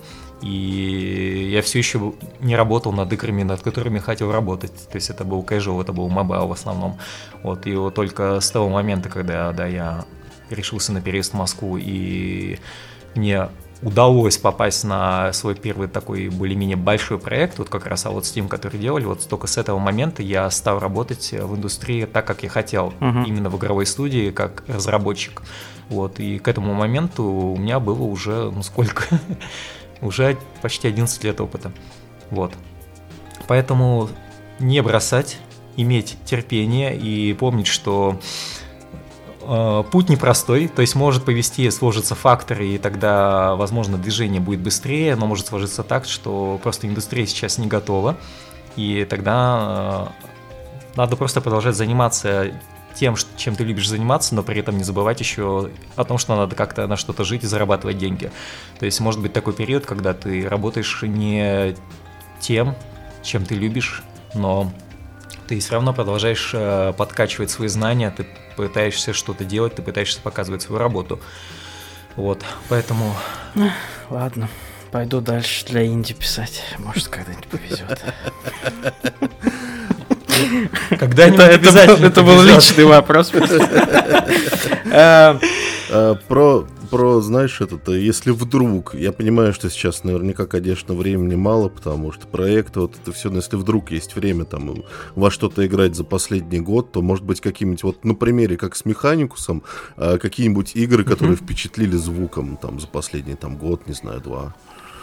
И я все еще не работал над играми, над которыми хотел работать. То есть это был casual, это был мобайл в основном. Вот. И вот только с того момента, когда да, я решился на переезд в Москву, и мне удалось попасть на свой первый такой более-менее большой проект, вот как раз вот Steam, который делали, вот только с этого момента я стал работать в индустрии так, как я хотел, uh-huh. именно в игровой студии, как разработчик. Вот, и к этому моменту у меня было уже, ну сколько, уже почти одиннадцать лет опыта. Вот. Поэтому не бросать, иметь терпение и помнить, что путь непростой, то есть может повести, сложатся факторы, и тогда, возможно, движение будет быстрее, но может сложиться так, что просто индустрия сейчас не готова, и тогда надо просто продолжать заниматься тем, чем ты любишь заниматься, но при этом не забывать еще о том, что надо как-то на что-то жить и зарабатывать деньги. То есть может быть такой период, когда ты работаешь не тем, чем ты любишь, но ты все равно продолжаешь подкачивать свои знания, ты пытаешься что-то делать, ты пытаешься показывать свою работу. Вот, поэтому... Ладно, пойду дальше для инди писать. Может, когда-нибудь повезет. Когда-нибудь обязательно это был личный вопрос. Про... Про, знаешь, это, если вдруг, я понимаю, что сейчас наверняка, конечно, времени мало, потому что проект, вот это все, но если вдруг есть время там во что-то играть за последний год, то, может быть, какие-нибудь, вот на примере, как с Механикусом, какие-нибудь игры, которые mm-hmm. впечатлили звуком там за последний там год, не знаю, два.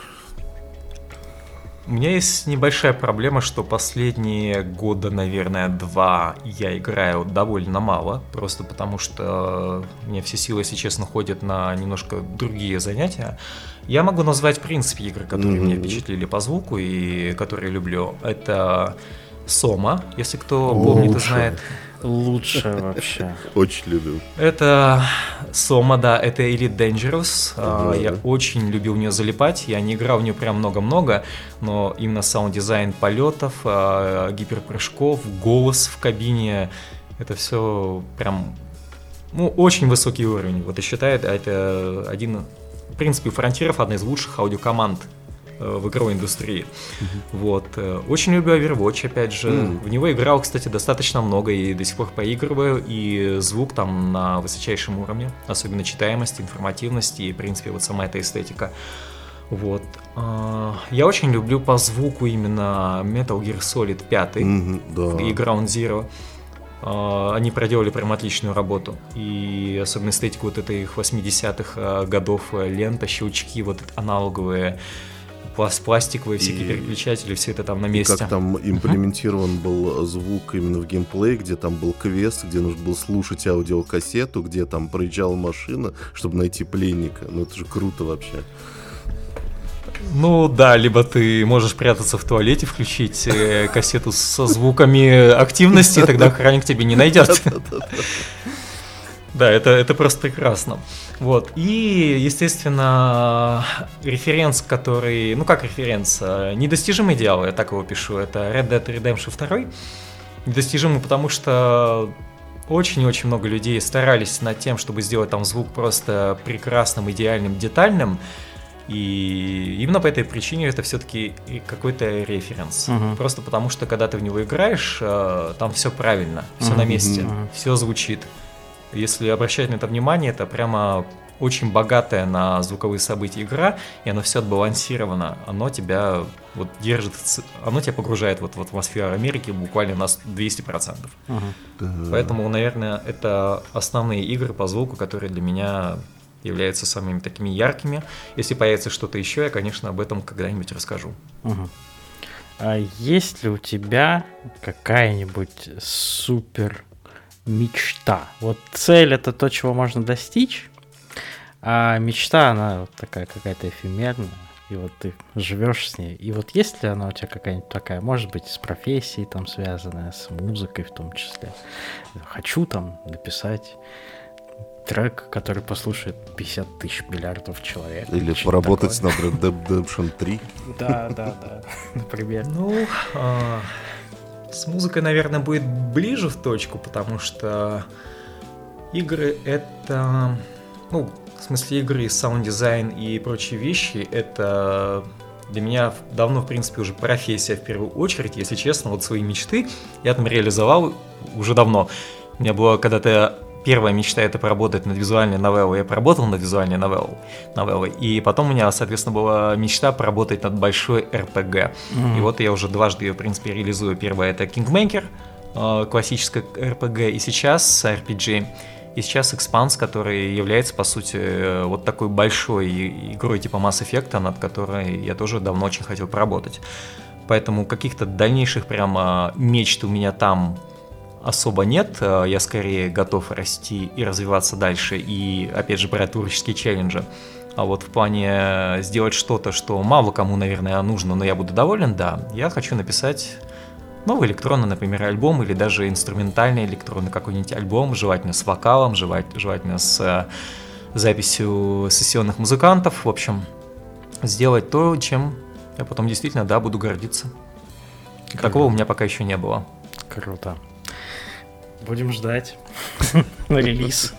У меня есть небольшая проблема, что последние года, наверное, два я играю довольно мало, просто потому что у меня все силы, если честно, ходят на немножко другие занятия. Я могу назвать, в принципе, игры, которые mm-hmm. меня впечатлили по звуку и которые люблю. Это Сома, если кто О, помнит и знает. Лучше вообще. Очень люблю. Это Сома, да, это Elite Dangerous. Да, я да. очень любил в нее залипать. Я не играл в нее прям много-много, но именно саунд-дизайн полетов, гиперпрыжков, голос в кабине, это все прям, ну, очень высокий уровень. Вот я считаю, это один, в принципе, у Фронтиров одна из лучших аудиокоманд в игровой индустрии. Uh-huh. Вот. Очень люблю Overwatch, опять же. Uh-huh. В него играл, кстати, достаточно много и до сих пор поигрываю. И звук там на высочайшем уровне, особенно читаемость, информативность и, в принципе, вот сама эта эстетика. Вот. Я очень люблю по звуку именно Metal Gear Solid пять uh-huh, да. и Ground Zero. Они проделали прям отличную работу. И особенно эстетику вот этой их восьмидесятых годов, лента, щелчки, вот аналоговые, пластиковые всякие и, переключатели, все это там на месте. И как там имплементирован uh-huh. был звук именно в геймплей, где там был квест, где нужно было слушать аудиокассету, где там проезжала машина, чтобы найти пленника. Ну это же круто вообще. Ну да, либо ты можешь прятаться в туалете, включить э, кассету со звуками активности, тогда охранник тебя не найдет. Да, это, это просто прекрасно. Вот. И, естественно, референс, который... Ну, как референс? Недостижимый идеал, я так его пишу. Это Red Dead Redemption два. Недостижимый, потому что очень-очень много людей старались над тем, чтобы сделать там звук просто прекрасным, идеальным, детальным. И именно по этой причине это все-таки какой-то референс. Uh-huh. Просто потому что, когда ты в него играешь, там все правильно, все uh-huh. на месте, uh-huh. все звучит. Если обращать на это внимание, это прямо очень богатая на звуковые события игра, и оно все отбалансировано, оно тебя вот держит, оно тебя погружает вот в атмосферу Америки буквально на двести процентов. Uh-huh. Поэтому, наверное, это основные игры по звуку, которые для меня являются самыми такими яркими. Если появится что-то еще, я, конечно, об этом когда-нибудь расскажу. Uh-huh. А есть ли у тебя какая-нибудь супер мечта? Вот цель — это то, чего можно достичь, а мечта, она вот такая какая-то эфемерная, и вот ты живешь с ней. И вот есть ли она у тебя какая-нибудь такая, может быть, с профессией там связанная, с музыкой в том числе? Хочу там написать трек, который послушает пятьдесят тысяч миллиардов человек. Или поработать такое. На Red Dead Redemption три. Да, да, да, например. Ну, а, с музыкой, наверное, будет ближе в точку, потому что игры — это... Ну, в смысле игры, саунд-дизайн и прочие вещи — это для меня давно, в принципе, уже профессия в первую очередь. Если честно, вот свои мечты я там реализовал уже давно. У меня была когда-то первая мечта — это поработать над визуальной новеллой. Я поработал над визуальной новеллой, новеллой. И потом у меня, соответственно, была мечта поработать над большой эр пи джи. Mm-hmm. И вот я уже дважды ее, в принципе, реализую. Первая — это Kingmaker, классическая эр пи джи, и сейчас эр пи джи. И сейчас Expanse, который является, по сути, вот такой большой игрой типа Mass Effect, над которой я тоже давно очень хотел поработать. Поэтому каких-то дальнейших прямо мечт у меня там особо нет. Я скорее готов расти и развиваться дальше, и, опять же, брать творческие челленджи. А вот в плане сделать что-то, что мало кому, наверное, нужно, но я буду доволен, да, я хочу написать новый электронный, например, альбом, или даже инструментальный электронный какой-нибудь альбом, желательно с вокалом, желательно с записью сессионных музыкантов. В общем, сделать то, чем я потом действительно, да, буду гордиться. Круто. Такого у меня пока еще не было. Круто. Будем ждать на релиз.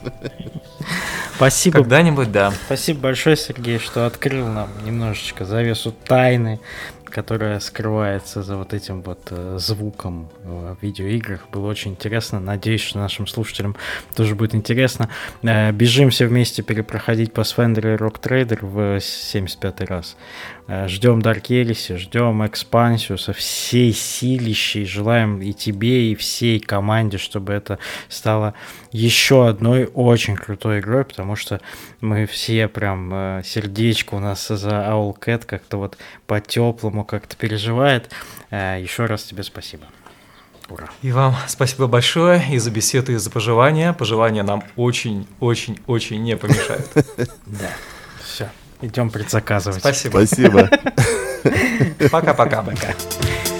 Спасибо. Когда-нибудь, да. Спасибо большое, Сергей, что открыл нам немножечко завесу тайны, которая скрывается за вот этим вот э, звуком в видеоиграх. Было очень интересно. Надеюсь, что нашим слушателям тоже будет интересно. Э, бежим все вместе перепроходить Pathfinder и Rock Trader в семьдесят пятый раз. Э, ждем Dark Heresy, ждем экспансию со всей силищей. Желаем и тебе, и всей команде, чтобы это стало еще одной очень крутой игрой, потому что мы все прям э, сердечко у нас за Owlcat как-то вот по-теплому как-то переживает. Э, еще раз тебе спасибо. Ура. И вам спасибо большое и за беседу, и за пожелания. Пожелания нам очень-очень-очень не помешают. Да. Все. Идем предзаказывать. Спасибо. Спасибо. Пока-пока. Пока.